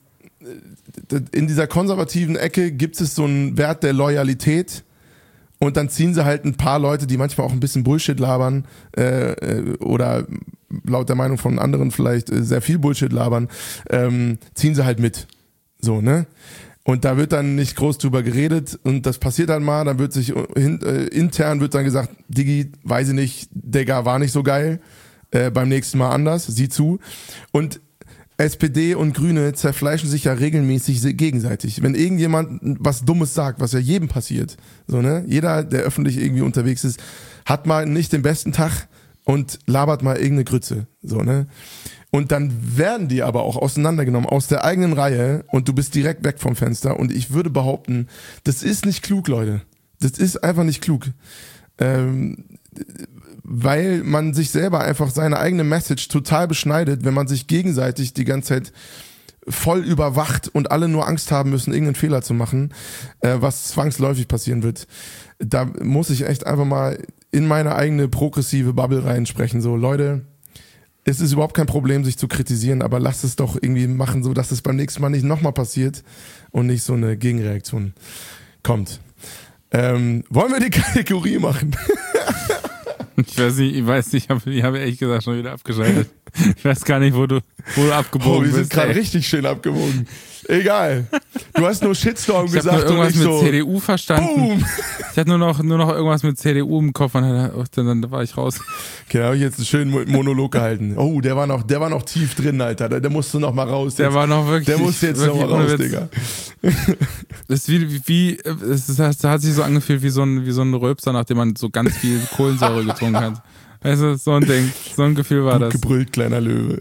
in dieser konservativen Ecke gibt es so einen Wert der Loyalität. Und dann ziehen sie halt ein paar Leute, die manchmal auch ein bisschen Bullshit labern äh, oder laut der Meinung von anderen vielleicht äh, sehr viel Bullshit labern, ähm, ziehen sie halt mit. So, ne? Und da wird dann nicht groß drüber geredet und das passiert dann mal, dann wird sich hin, äh, intern wird dann gesagt, Digi, weiß ich nicht, Digga, war nicht so geil, äh, beim nächsten Mal anders, sieh zu. Und S P D und Grüne zerfleischen sich ja regelmäßig gegenseitig. Wenn irgendjemand was Dummes sagt, was ja jedem passiert, so, ne? Jeder, der öffentlich irgendwie unterwegs ist, hat mal nicht den besten Tag und labert mal irgendeine Grütze, so, ne? Und dann werden die aber auch auseinandergenommen aus der eigenen Reihe und du bist direkt weg vom Fenster und ich würde behaupten, das ist nicht klug, Leute. Das ist einfach nicht klug. Ähm, weil man sich selber einfach seine eigene Message total beschneidet, wenn man sich gegenseitig die ganze Zeit voll überwacht und alle nur Angst haben müssen, irgendeinen Fehler zu machen, äh, was zwangsläufig passieren wird. Da muss ich echt einfach mal in meine eigene progressive Bubble reinsprechen. So, Leute, es ist überhaupt kein Problem, sich zu kritisieren, aber lasst es doch irgendwie machen, so dass es beim nächsten Mal nicht nochmal passiert und nicht so eine Gegenreaktion kommt. Ähm, wollen wir die Kategorie machen? Ich weiß nicht, ich weiß nicht, ich habe ich hab ehrlich gesagt schon wieder abgeschaltet. Ich weiß gar nicht, wo du, wo du abgebogen Oh, wir bist. sind gerade ey. richtig schön abgewogen. Egal. Du hast nur Shitstorm Ich habe gesagt nur irgendwas und ich mit so, C D U verstanden. boom. Ich hatte nur noch, nur noch irgendwas mit C D U im Kopf und dann, dann, dann war ich raus. Okay, da habe ich jetzt einen schönen Mo- Monolog gehalten. Oh, der war noch, der war noch tief drin, Alter. Der, der musste noch mal raus. Der jetzt. war noch wirklich. Der musste jetzt noch wirklich mal raus, ohne Witz. Digga. Das ist wie, wie, wie es ist, das hat sich so angefühlt wie so ein, wie so ein Rülpser, nachdem man so ganz viel Kohlensäure getrunken hat. Also so ein Ding, so ein Gefühl war das. Gebrüllt, kleiner Löwe.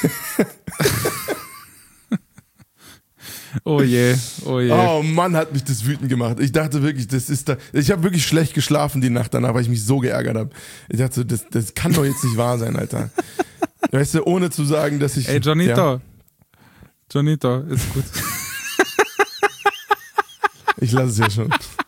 Oh je, oh je. Oh Mann, hat mich das wütend gemacht. Ich dachte wirklich, das ist da. Ich habe wirklich schlecht geschlafen die Nacht danach, weil ich mich so geärgert habe. Ich dachte, so, das, das kann doch jetzt nicht wahr sein, Alter. Weißt du, ohne zu sagen, dass ich. Ey, Johnito. Ja, Johnito, ist gut. ich lasse es ja schon.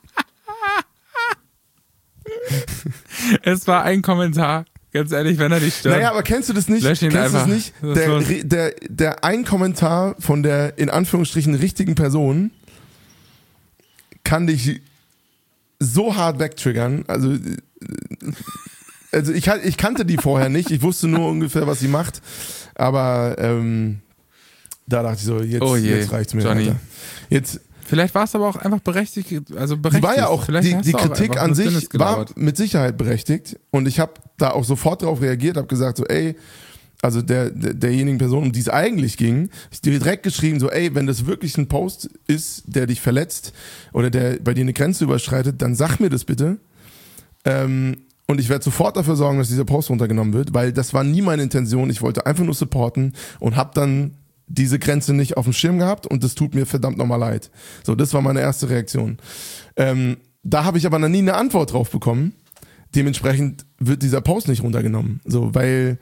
Es war ein Kommentar. Ganz ehrlich, wenn er dich stört. Naja, aber kennst du das nicht? Lösch ihn Kennst du das einfach. nicht? Das ist Der, so- Re- der, der ein Kommentar von der in Anführungsstrichen richtigen Person kann dich so hart wegtriggern. Also, äh, also ich, kan- ich kannte die vorher nicht. Ich wusste nur ungefähr, was sie macht. Aber ähm, da dachte ich so, jetzt, Oh je, jetzt reicht's mir. Johnny. Alter. Jetzt, Vielleicht war es aber auch einfach berechtigt. Also berechtigt. die war ja auch, Vielleicht die, hast die du auch Kritik einfach an nur sich Dünnes war gelauert. mit Sicherheit berechtigt und ich habe da auch sofort darauf reagiert, habe gesagt so, ey, also der, der derjenigen Person, um die es eigentlich ging, ist dir direkt geschrieben so, ey, wenn das wirklich ein Post ist, der dich verletzt oder der bei dir eine Grenze überschreitet, dann sag mir das bitte. Ähm, und ich werde sofort dafür sorgen, dass dieser Post runtergenommen wird, weil das war nie meine Intention. Ich wollte einfach nur supporten und habe dann diese Grenze nicht auf dem Schirm gehabt und das tut mir verdammt nochmal leid. So, das war meine erste Reaktion. Ähm, da habe ich aber noch nie eine Antwort drauf bekommen. Dementsprechend wird dieser Post nicht runtergenommen. So, weil,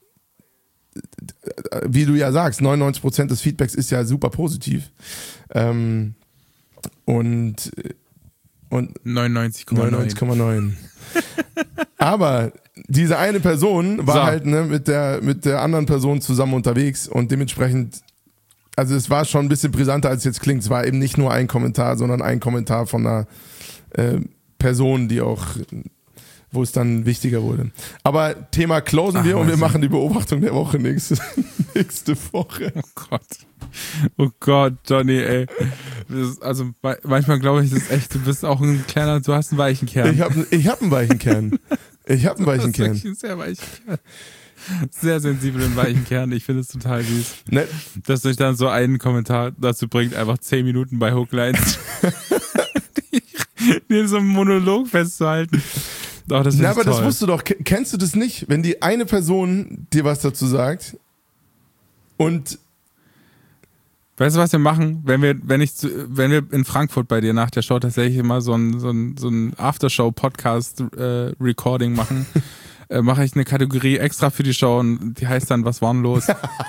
wie du ja sagst, neunundneunzig Prozent des Feedbacks ist ja super positiv. Ähm, und und neunundneunzig Komma neun. neunundneunzig Komma neun. Aber diese eine Person war So. halt ne, mit, der, mit der anderen Person zusammen unterwegs und dementsprechend, also es war schon ein bisschen brisanter, als es jetzt klingt. Es war eben nicht nur ein Kommentar, sondern ein Kommentar von einer äh, Person, die auch, wo es dann wichtiger wurde. Aber Thema closen Ach, wir und wir weißt du. machen die Beobachtung der Woche nächste, nächste Woche. Oh Gott. Oh Gott, Johnny, ey. Das ist, also ma- manchmal glaube ich, das ist echt, du bist auch ein kleiner, du hast einen weichen Kern. Ich habe ich hab einen weichen Kern. Ich habe einen weichen Das ist wirklich Kern. ein sehr weichen Kern. Sehr sensiblen weichen Kern. Ich finde es total süß. Ne, Dass euch dann so einen Kommentar dazu bringt, einfach zehn Minuten bei Hooklines die, die in so einem Monolog festzuhalten. Doch, das Na, ist aber toll. das musst du doch, ke- kennst du das nicht? Wenn die eine Person dir was dazu sagt und Weißt du, was wir machen? Wenn wir, wenn ich zu, wenn wir in Frankfurt bei dir nach der Show tatsächlich immer so ein, so ein, so ein Aftershow-Podcast-Recording machen, äh, mache ich eine Kategorie extra für die Show und die heißt dann, was war denn los?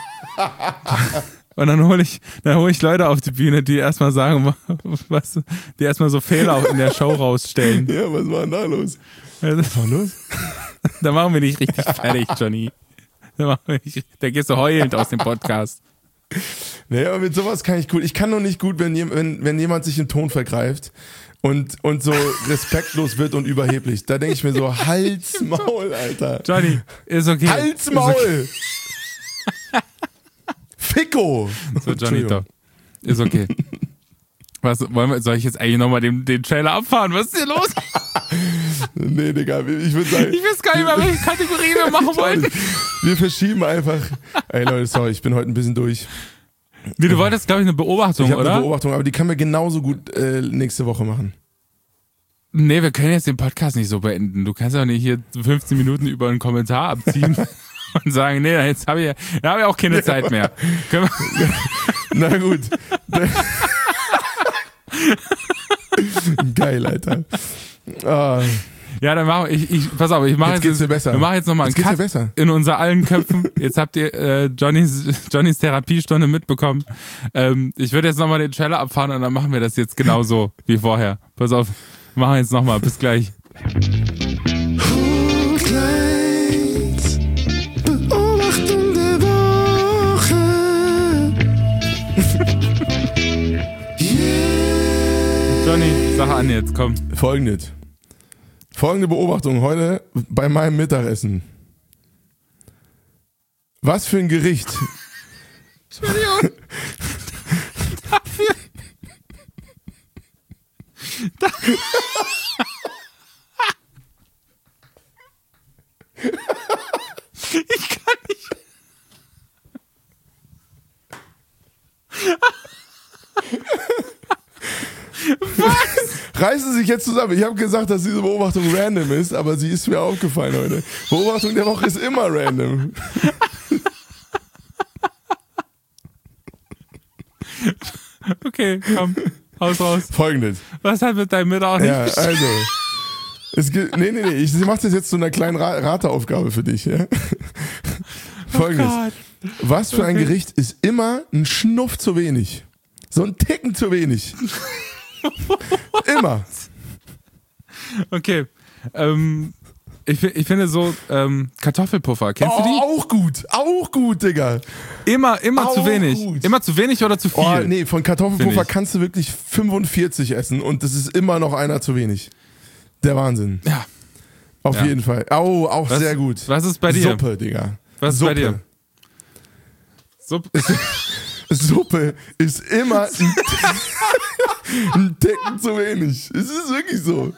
Und dann hole ich, dann hole ich Leute auf die Bühne, die erstmal sagen, was, die erstmal so Fehler auch in der Show rausstellen. ja, was war denn da los? Was war los? Da machen wir dich richtig fertig, Johnny. Da, machen wir dich, da gehst du heulend aus dem Podcast. Naja, aber mit sowas kann ich gut. Ich kann nur nicht gut, wenn, jem- wenn, wenn jemand sich im Ton vergreift und, und so respektlos wird und überheblich. Da denke ich mir so, Hals, Maul, Alter. Johnny, ist okay. Hals, Ist Maul! okay. Ficko! So, Johnny, ist okay. Was, wollen wir, soll ich jetzt eigentlich nochmal den, den Trailer abfahren? Was ist hier los? Nee, Digga, ich würde sagen, Ich weiß gar nicht mehr, welche Kategorie wir machen wollten. wir verschieben einfach. Ey Leute, sorry, ich bin heute ein bisschen durch. Nee, du wolltest, glaube ich, eine Beobachtung, Ich habe oder? eine Beobachtung, aber die können wir genauso gut äh, nächste Woche machen. Nee, wir können jetzt den Podcast nicht so beenden. Du kannst ja nicht hier fünfzehn Minuten über einen Kommentar abziehen und sagen, nee, jetzt habe ich, da habe ich auch keine Zeit mehr. Können wir, Na gut. Geil, Alter. Ah, Ja, dann machen wir, ich, ich, pass auf, ich mache Jetzt jetzt, geht's dir besser. wir machen jetzt nochmal einen Jetzt geht's Cut dir besser. in unser allen Köpfen. Jetzt habt ihr äh, Johnnys, Johnnys Therapiestunde mitbekommen. Ähm, ich würde jetzt nochmal den Trailer abfahren und dann machen wir das jetzt genauso wie vorher. Pass auf, wir machen jetzt nochmal. Bis gleich. Hochglanz, Beobachtung der Woche. Yeah. Johnny, sag an jetzt, komm. Folgendes. Folgende Beobachtung heute bei meinem Mittagessen. Was für ein Gericht. Entschuldigung. Dafür. Da ich kann nicht. Was? Reißen Sie sich jetzt zusammen. Ich habe gesagt, dass diese Beobachtung random ist, aber sie ist mir aufgefallen heute. Beobachtung der Woche ist immer random. Okay, komm, haus raus. Folgendes. Was hat mit deinem Mittag nicht Ja, bestimmt? also. Es gibt, nee, nee, nee. Ich mache das jetzt zu einer kleinen Ra- Rateaufgabe für dich. Ja? Folgendes. Oh Gott. Was für ein Okay. Gericht ist immer ein Schnuff zu wenig? So ein Ticken zu wenig. Immer. Okay. Ähm, ich, fi- ich finde so ähm, Kartoffelpuffer, kennst Oh, du die? auch gut. Auch gut, Digga. Immer, immer Auch zu wenig. gut. Immer zu wenig oder zu viel? Oh, nee, von Kartoffelpuffer Find ich. kannst du wirklich fünfundvierzig essen und das ist immer noch einer zu wenig. Der Wahnsinn. Ja. Auf Ja. jeden Fall. Oh, auch Was- sehr gut. was ist bei dir? Suppe, Digga. Was ist Suppe. bei dir? Suppe. Suppe ist immer ein, ein Ticken zu wenig. Es ist wirklich so.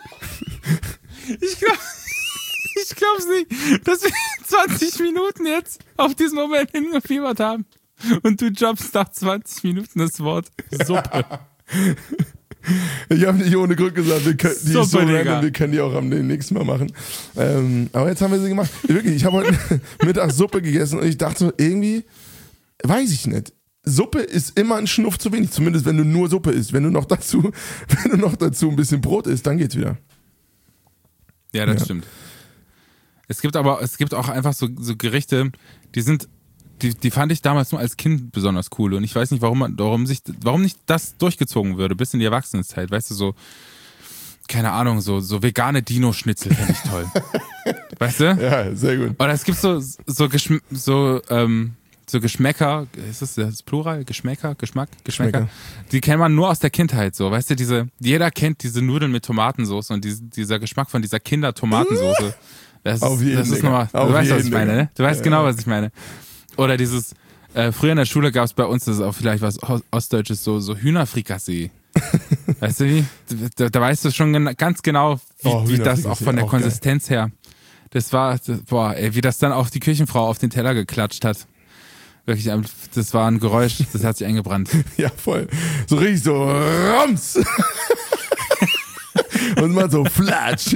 Ich glaub, ich glaub's nicht, dass wir zwanzig Minuten jetzt auf diesen Moment hingefiebert haben. Und du droppst nach zwanzig Minuten das Wort Suppe. Ich habe nicht ohne Grund gesagt, wir können, die Suppe, ist so Digga. random, wir können die auch am nächsten Mal machen. Ähm, aber jetzt haben wir sie gemacht. Wirklich, ich habe heute Mittag Suppe gegessen und ich dachte so, irgendwie, weiß ich nicht. Suppe ist immer ein Schnuff zu wenig, zumindest wenn du nur Suppe isst. Wenn du noch dazu, wenn du noch dazu ein bisschen Brot isst, dann geht's wieder. Ja, das Ja. stimmt. Es gibt aber, es gibt auch einfach so, so Gerichte, die sind, die, die fand ich damals nur als Kind besonders cool. Und ich weiß nicht, warum man, warum sich, warum nicht das durchgezogen würde, bis in die Erwachsenenzeit. Weißt du, so, keine Ahnung, so, so vegane Dino-Schnitzel finde ich toll. Weißt du? Ja, sehr gut. Oder es gibt so, so, Geschm so, ähm, so Geschmäcker, ist das das Plural? Geschmäcker? Geschmack? Geschmäcker? Geschmäcker. Die kennt man nur aus der Kindheit so, weißt du, diese, jeder kennt diese Nudeln mit Tomatensauce und diese, dieser Geschmack von dieser Kinder-Tomatensauce. Das, Auf jeden, das ist Digga. nochmal, Auf du weißt, was jeden, ich meine, Digga. ne? Du weißt Ja, genau, ja. was ich meine. Oder dieses, äh, früher in der Schule gab es bei uns, das ist auch vielleicht was Ost- Ostdeutsches, so, so Hühnerfrikassee. Weißt du wie? Da, da weißt du schon gen- ganz genau, wie, Oh, wie das Hühnerfrikassee, auch von der auch geil. Konsistenz her. Das war, das, boah, ey, wie das dann auch die Küchenfrau auf den Teller geklatscht hat. Wirklich, ähm, das war ein Geräusch, das hat sich eingebrannt. Ja, voll. So richtig so Rams. Und mal so Flatsch.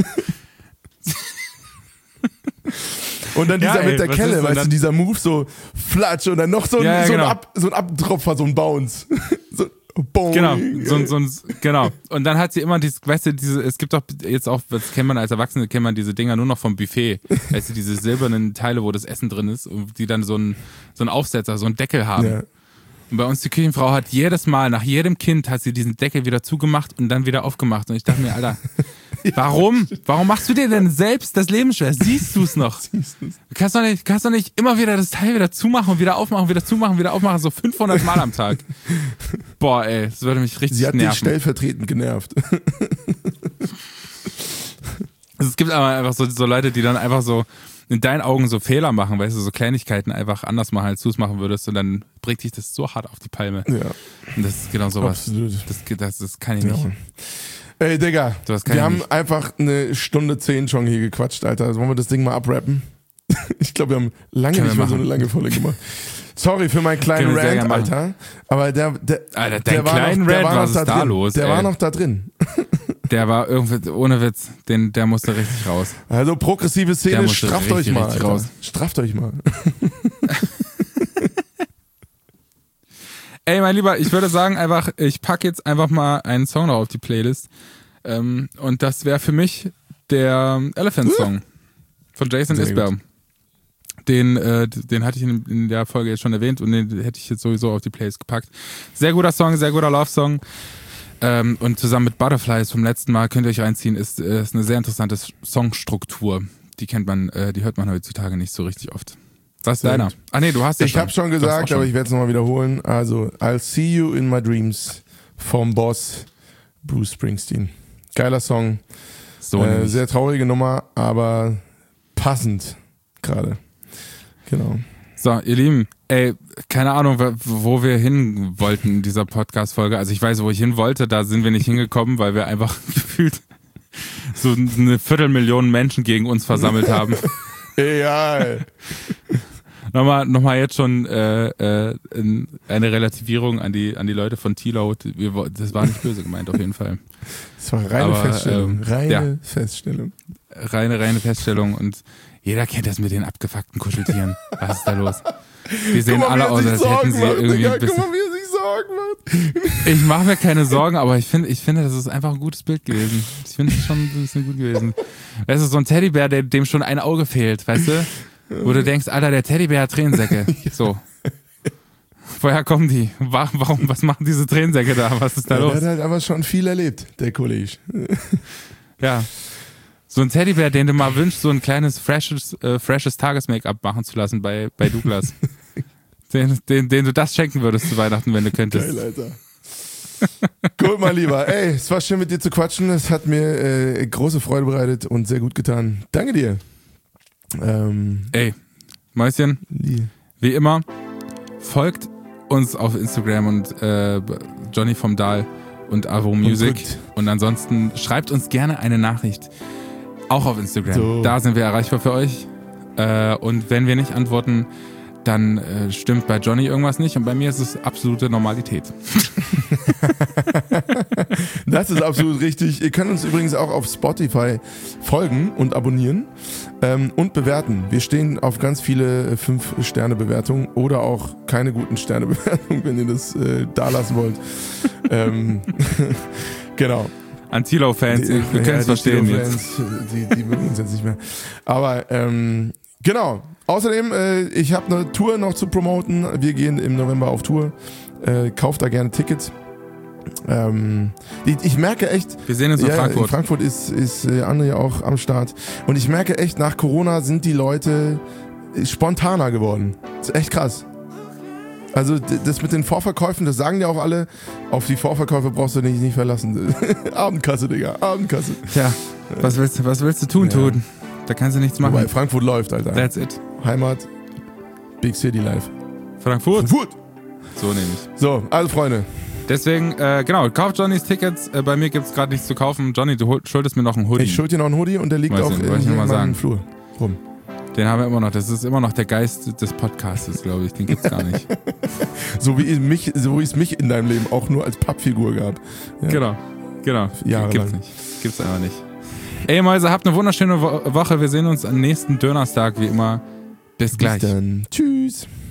Und dann Ja, dieser ey, mit der was Kelle, ist denn weißt du, dann- dieser Move, so Flatsch und dann noch so ein, Ja, ja, so ein, genau. Ab, so ein Abtropfer, so ein Bounce. So, boing. Genau, so, ein- so, ein- genau. Und dann hat sie immer dieses, weißt du, diese, es gibt doch jetzt auch, das kennt man als Erwachsene, kennt man diese Dinger nur noch vom Buffet. Weißt du, diese silbernen Teile, wo das Essen drin ist, und die dann so einen, so einen Aufsetzer, so einen Deckel haben. Ja. Und bei uns die Küchenfrau hat jedes Mal, nach jedem Kind hat sie diesen Deckel wieder zugemacht und dann wieder aufgemacht. Und ich dachte mir, Alter, warum? Warum machst du dir denn selbst das Leben schwer? Siehst du es noch? Du kannst doch nicht, kannst doch nicht immer wieder das Teil wieder zumachen und wieder aufmachen, wieder zumachen, wieder aufmachen, so fünfhundert Mal am Tag. Boah, ey, das würde mich richtig Sie hat dich nerven. stellvertretend genervt. Also es gibt aber einfach so, so Leute, die dann einfach so in deinen Augen so Fehler machen, weißt du, so Kleinigkeiten einfach anders machen, als du es machen würdest und dann bringt dich das so hart auf die Palme. Ja, Und das ist genau sowas. absolut. Das, das, das kann ich nicht. Ja. Ey, Digga, Das kann wir ich haben nicht. einfach eine Stunde zehn schon hier gequatscht, Alter. Wollen wir das Ding mal abrappen? Ich glaube, wir haben lange Können wir nicht mehr so machen. eine lange Folge gemacht. Sorry für meinen kleinen Können wir sehr Rant, gerne machen. Alter. Aber der, der, Alter, der dein war kleinen noch, der Rant, war noch was da ist da drin. los, Der ey? war noch da drin. Der war irgendwie, ohne Witz, den, der musste richtig raus. Also progressive Der Szene, musste strafft euch richtig, mal, richtig Alter. raus. Strafft euch mal. Ey, mein Lieber, ich würde sagen einfach, ich packe jetzt einfach mal einen Song noch auf die Playlist. Ähm, und das wäre für mich der Elephant-Song von Jason Sehr Isbell. Den, äh, den hatte ich in, in der Folge jetzt schon erwähnt und den hätte ich jetzt sowieso auf die Playlist gepackt. Sehr guter Song, sehr guter Love-Song. Ähm, und zusammen mit Butterflies vom letzten Mal könnt ihr euch reinziehen, ist, ist eine sehr interessante Songstruktur. Die kennt man, äh, die hört man heutzutage nicht so richtig oft. Was ist Sehr deiner? gut. Ah nee, du hast ja Ich schon. habe schon Du hast gesagt, auch schon. aber ich werde es nochmal wiederholen. Also, I'll See You in My Dreams vom Boss Bruce Springsteen. Geiler Song. So äh, nämlich. sehr traurige Nummer, aber passend gerade. Genau. So, ihr Lieben, ey, keine Ahnung, wo wir hin wollten in dieser Podcast-Folge. Also ich weiß, wo ich hin wollte, da sind wir nicht hingekommen, weil wir einfach gefühlt so eine Viertelmillion Menschen gegen uns versammelt haben. Egal. Nochmal, nochmal jetzt schon äh, äh, eine Relativierung an die, an die Leute von Tilo. Wir, wo- das war nicht böse gemeint, auf jeden Fall. Das war reine Aber, Feststellung. ähm, reine ja. Feststellung. Reine, reine Feststellung und jeder kennt das mit den abgefuckten Kuscheltieren. Was ist da los? Die sehen Guck mal, alle wie er aus, sich als Sorgen hätten sie macht, irgendwie Digga. ein bisschen... Guck mal, wie er sich Sorgen macht. Ich mache mir keine Sorgen, aber ich finde, ich finde, das ist einfach ein gutes Bild gewesen. Ich finde es schon ein bisschen gut gewesen. Es ist so ein Teddybär, der, dem schon ein Auge fehlt, weißt du? Wo du denkst, Alter, der Teddybär hat Tränensäcke. So. Woher kommen die? Wa- Warum, was machen diese Tränensäcke da? Was ist da Der los? hat halt aber schon viel erlebt, der Kollege. Ja. So ein Teddybär, den du mal wünschst, so ein kleines, freshes, äh, freshes Tages-Make-up machen zu lassen bei, bei Douglas. den, den, den du das schenken würdest zu Weihnachten, wenn du könntest. Geil, Alter. Gut, mein Lieber. Ey, es war schön mit dir zu quatschen. Es hat mir äh, große Freude bereitet und sehr gut getan. Danke dir. Ähm, Ey, Mäuschen, Lie- wie immer, folgt uns auf Instagram und äh, Johnny vom Dahl und Avo Music. drückt. Und ansonsten schreibt uns gerne eine Nachricht. Auch auf Instagram. So. Da sind wir erreichbar für euch. Äh, und wenn wir nicht antworten, dann äh, stimmt bei Johnny irgendwas nicht und bei mir ist es absolute Normalität. Das ist absolut richtig. Ihr könnt uns übrigens auch auf Spotify folgen und abonnieren ähm, und bewerten. Wir stehen auf ganz viele fünf Sterne Bewertungen oder auch keine guten Sterne Bewertungen, wenn ihr das äh, da lassen wollt. ähm, genau. An Tilo-Fans, wir können Ja, es die verstehen jetzt. Tilo-Fans, Die, die mögen uns jetzt nicht mehr. Aber ähm, genau. Außerdem, äh, ich habe eine Tour noch zu promoten. Wir gehen im November auf Tour. Äh, kauft da gerne Tickets. Ähm, ich, ich merke echt, Wir sehen uns in ja, Frankfurt. in Frankfurt ist, ist äh, André auch am Start. Und ich merke echt, nach Corona sind die Leute spontaner geworden. Das ist echt krass. Also d- das mit den Vorverkäufen, das sagen ja auch alle, auf die Vorverkäufe brauchst du dich nicht verlassen. Abendkasse, Digga, Abendkasse. Tja, was willst, du- was willst du tun, Ja. tun? Da kannst du nichts machen. Wobei Frankfurt läuft, Alter. That's it. Heimat, Big City Life. Frankfurt. Frankfurt! So nämlich. So, also Freunde, Deswegen, äh, genau, kauft Johnnys Tickets. Äh, bei mir gibt's gerade nichts zu kaufen. Johnny, du hol- schuldest mir noch einen Hoodie. ich schuld dir noch einen Hoodie und der liegt Weißt auch du, in, wollte ich nur mal in meinem sagen. Flur rum. Den haben wir immer noch. Das ist immer noch der Geist des Podcastes, glaube ich. Den gibt's gar nicht. So wie ich mich, so wie es mich in deinem Leben auch nur als Pappfigur gab. Ja. Genau, genau. Jahrelang. Gibt's nicht. Gibt's einfach nicht. Ey Mäuse, habt eine wunderschöne Wo- Woche. Wir sehen uns am nächsten Donnerstag, wie immer. Bis gleich. Bis dann. Tschüss.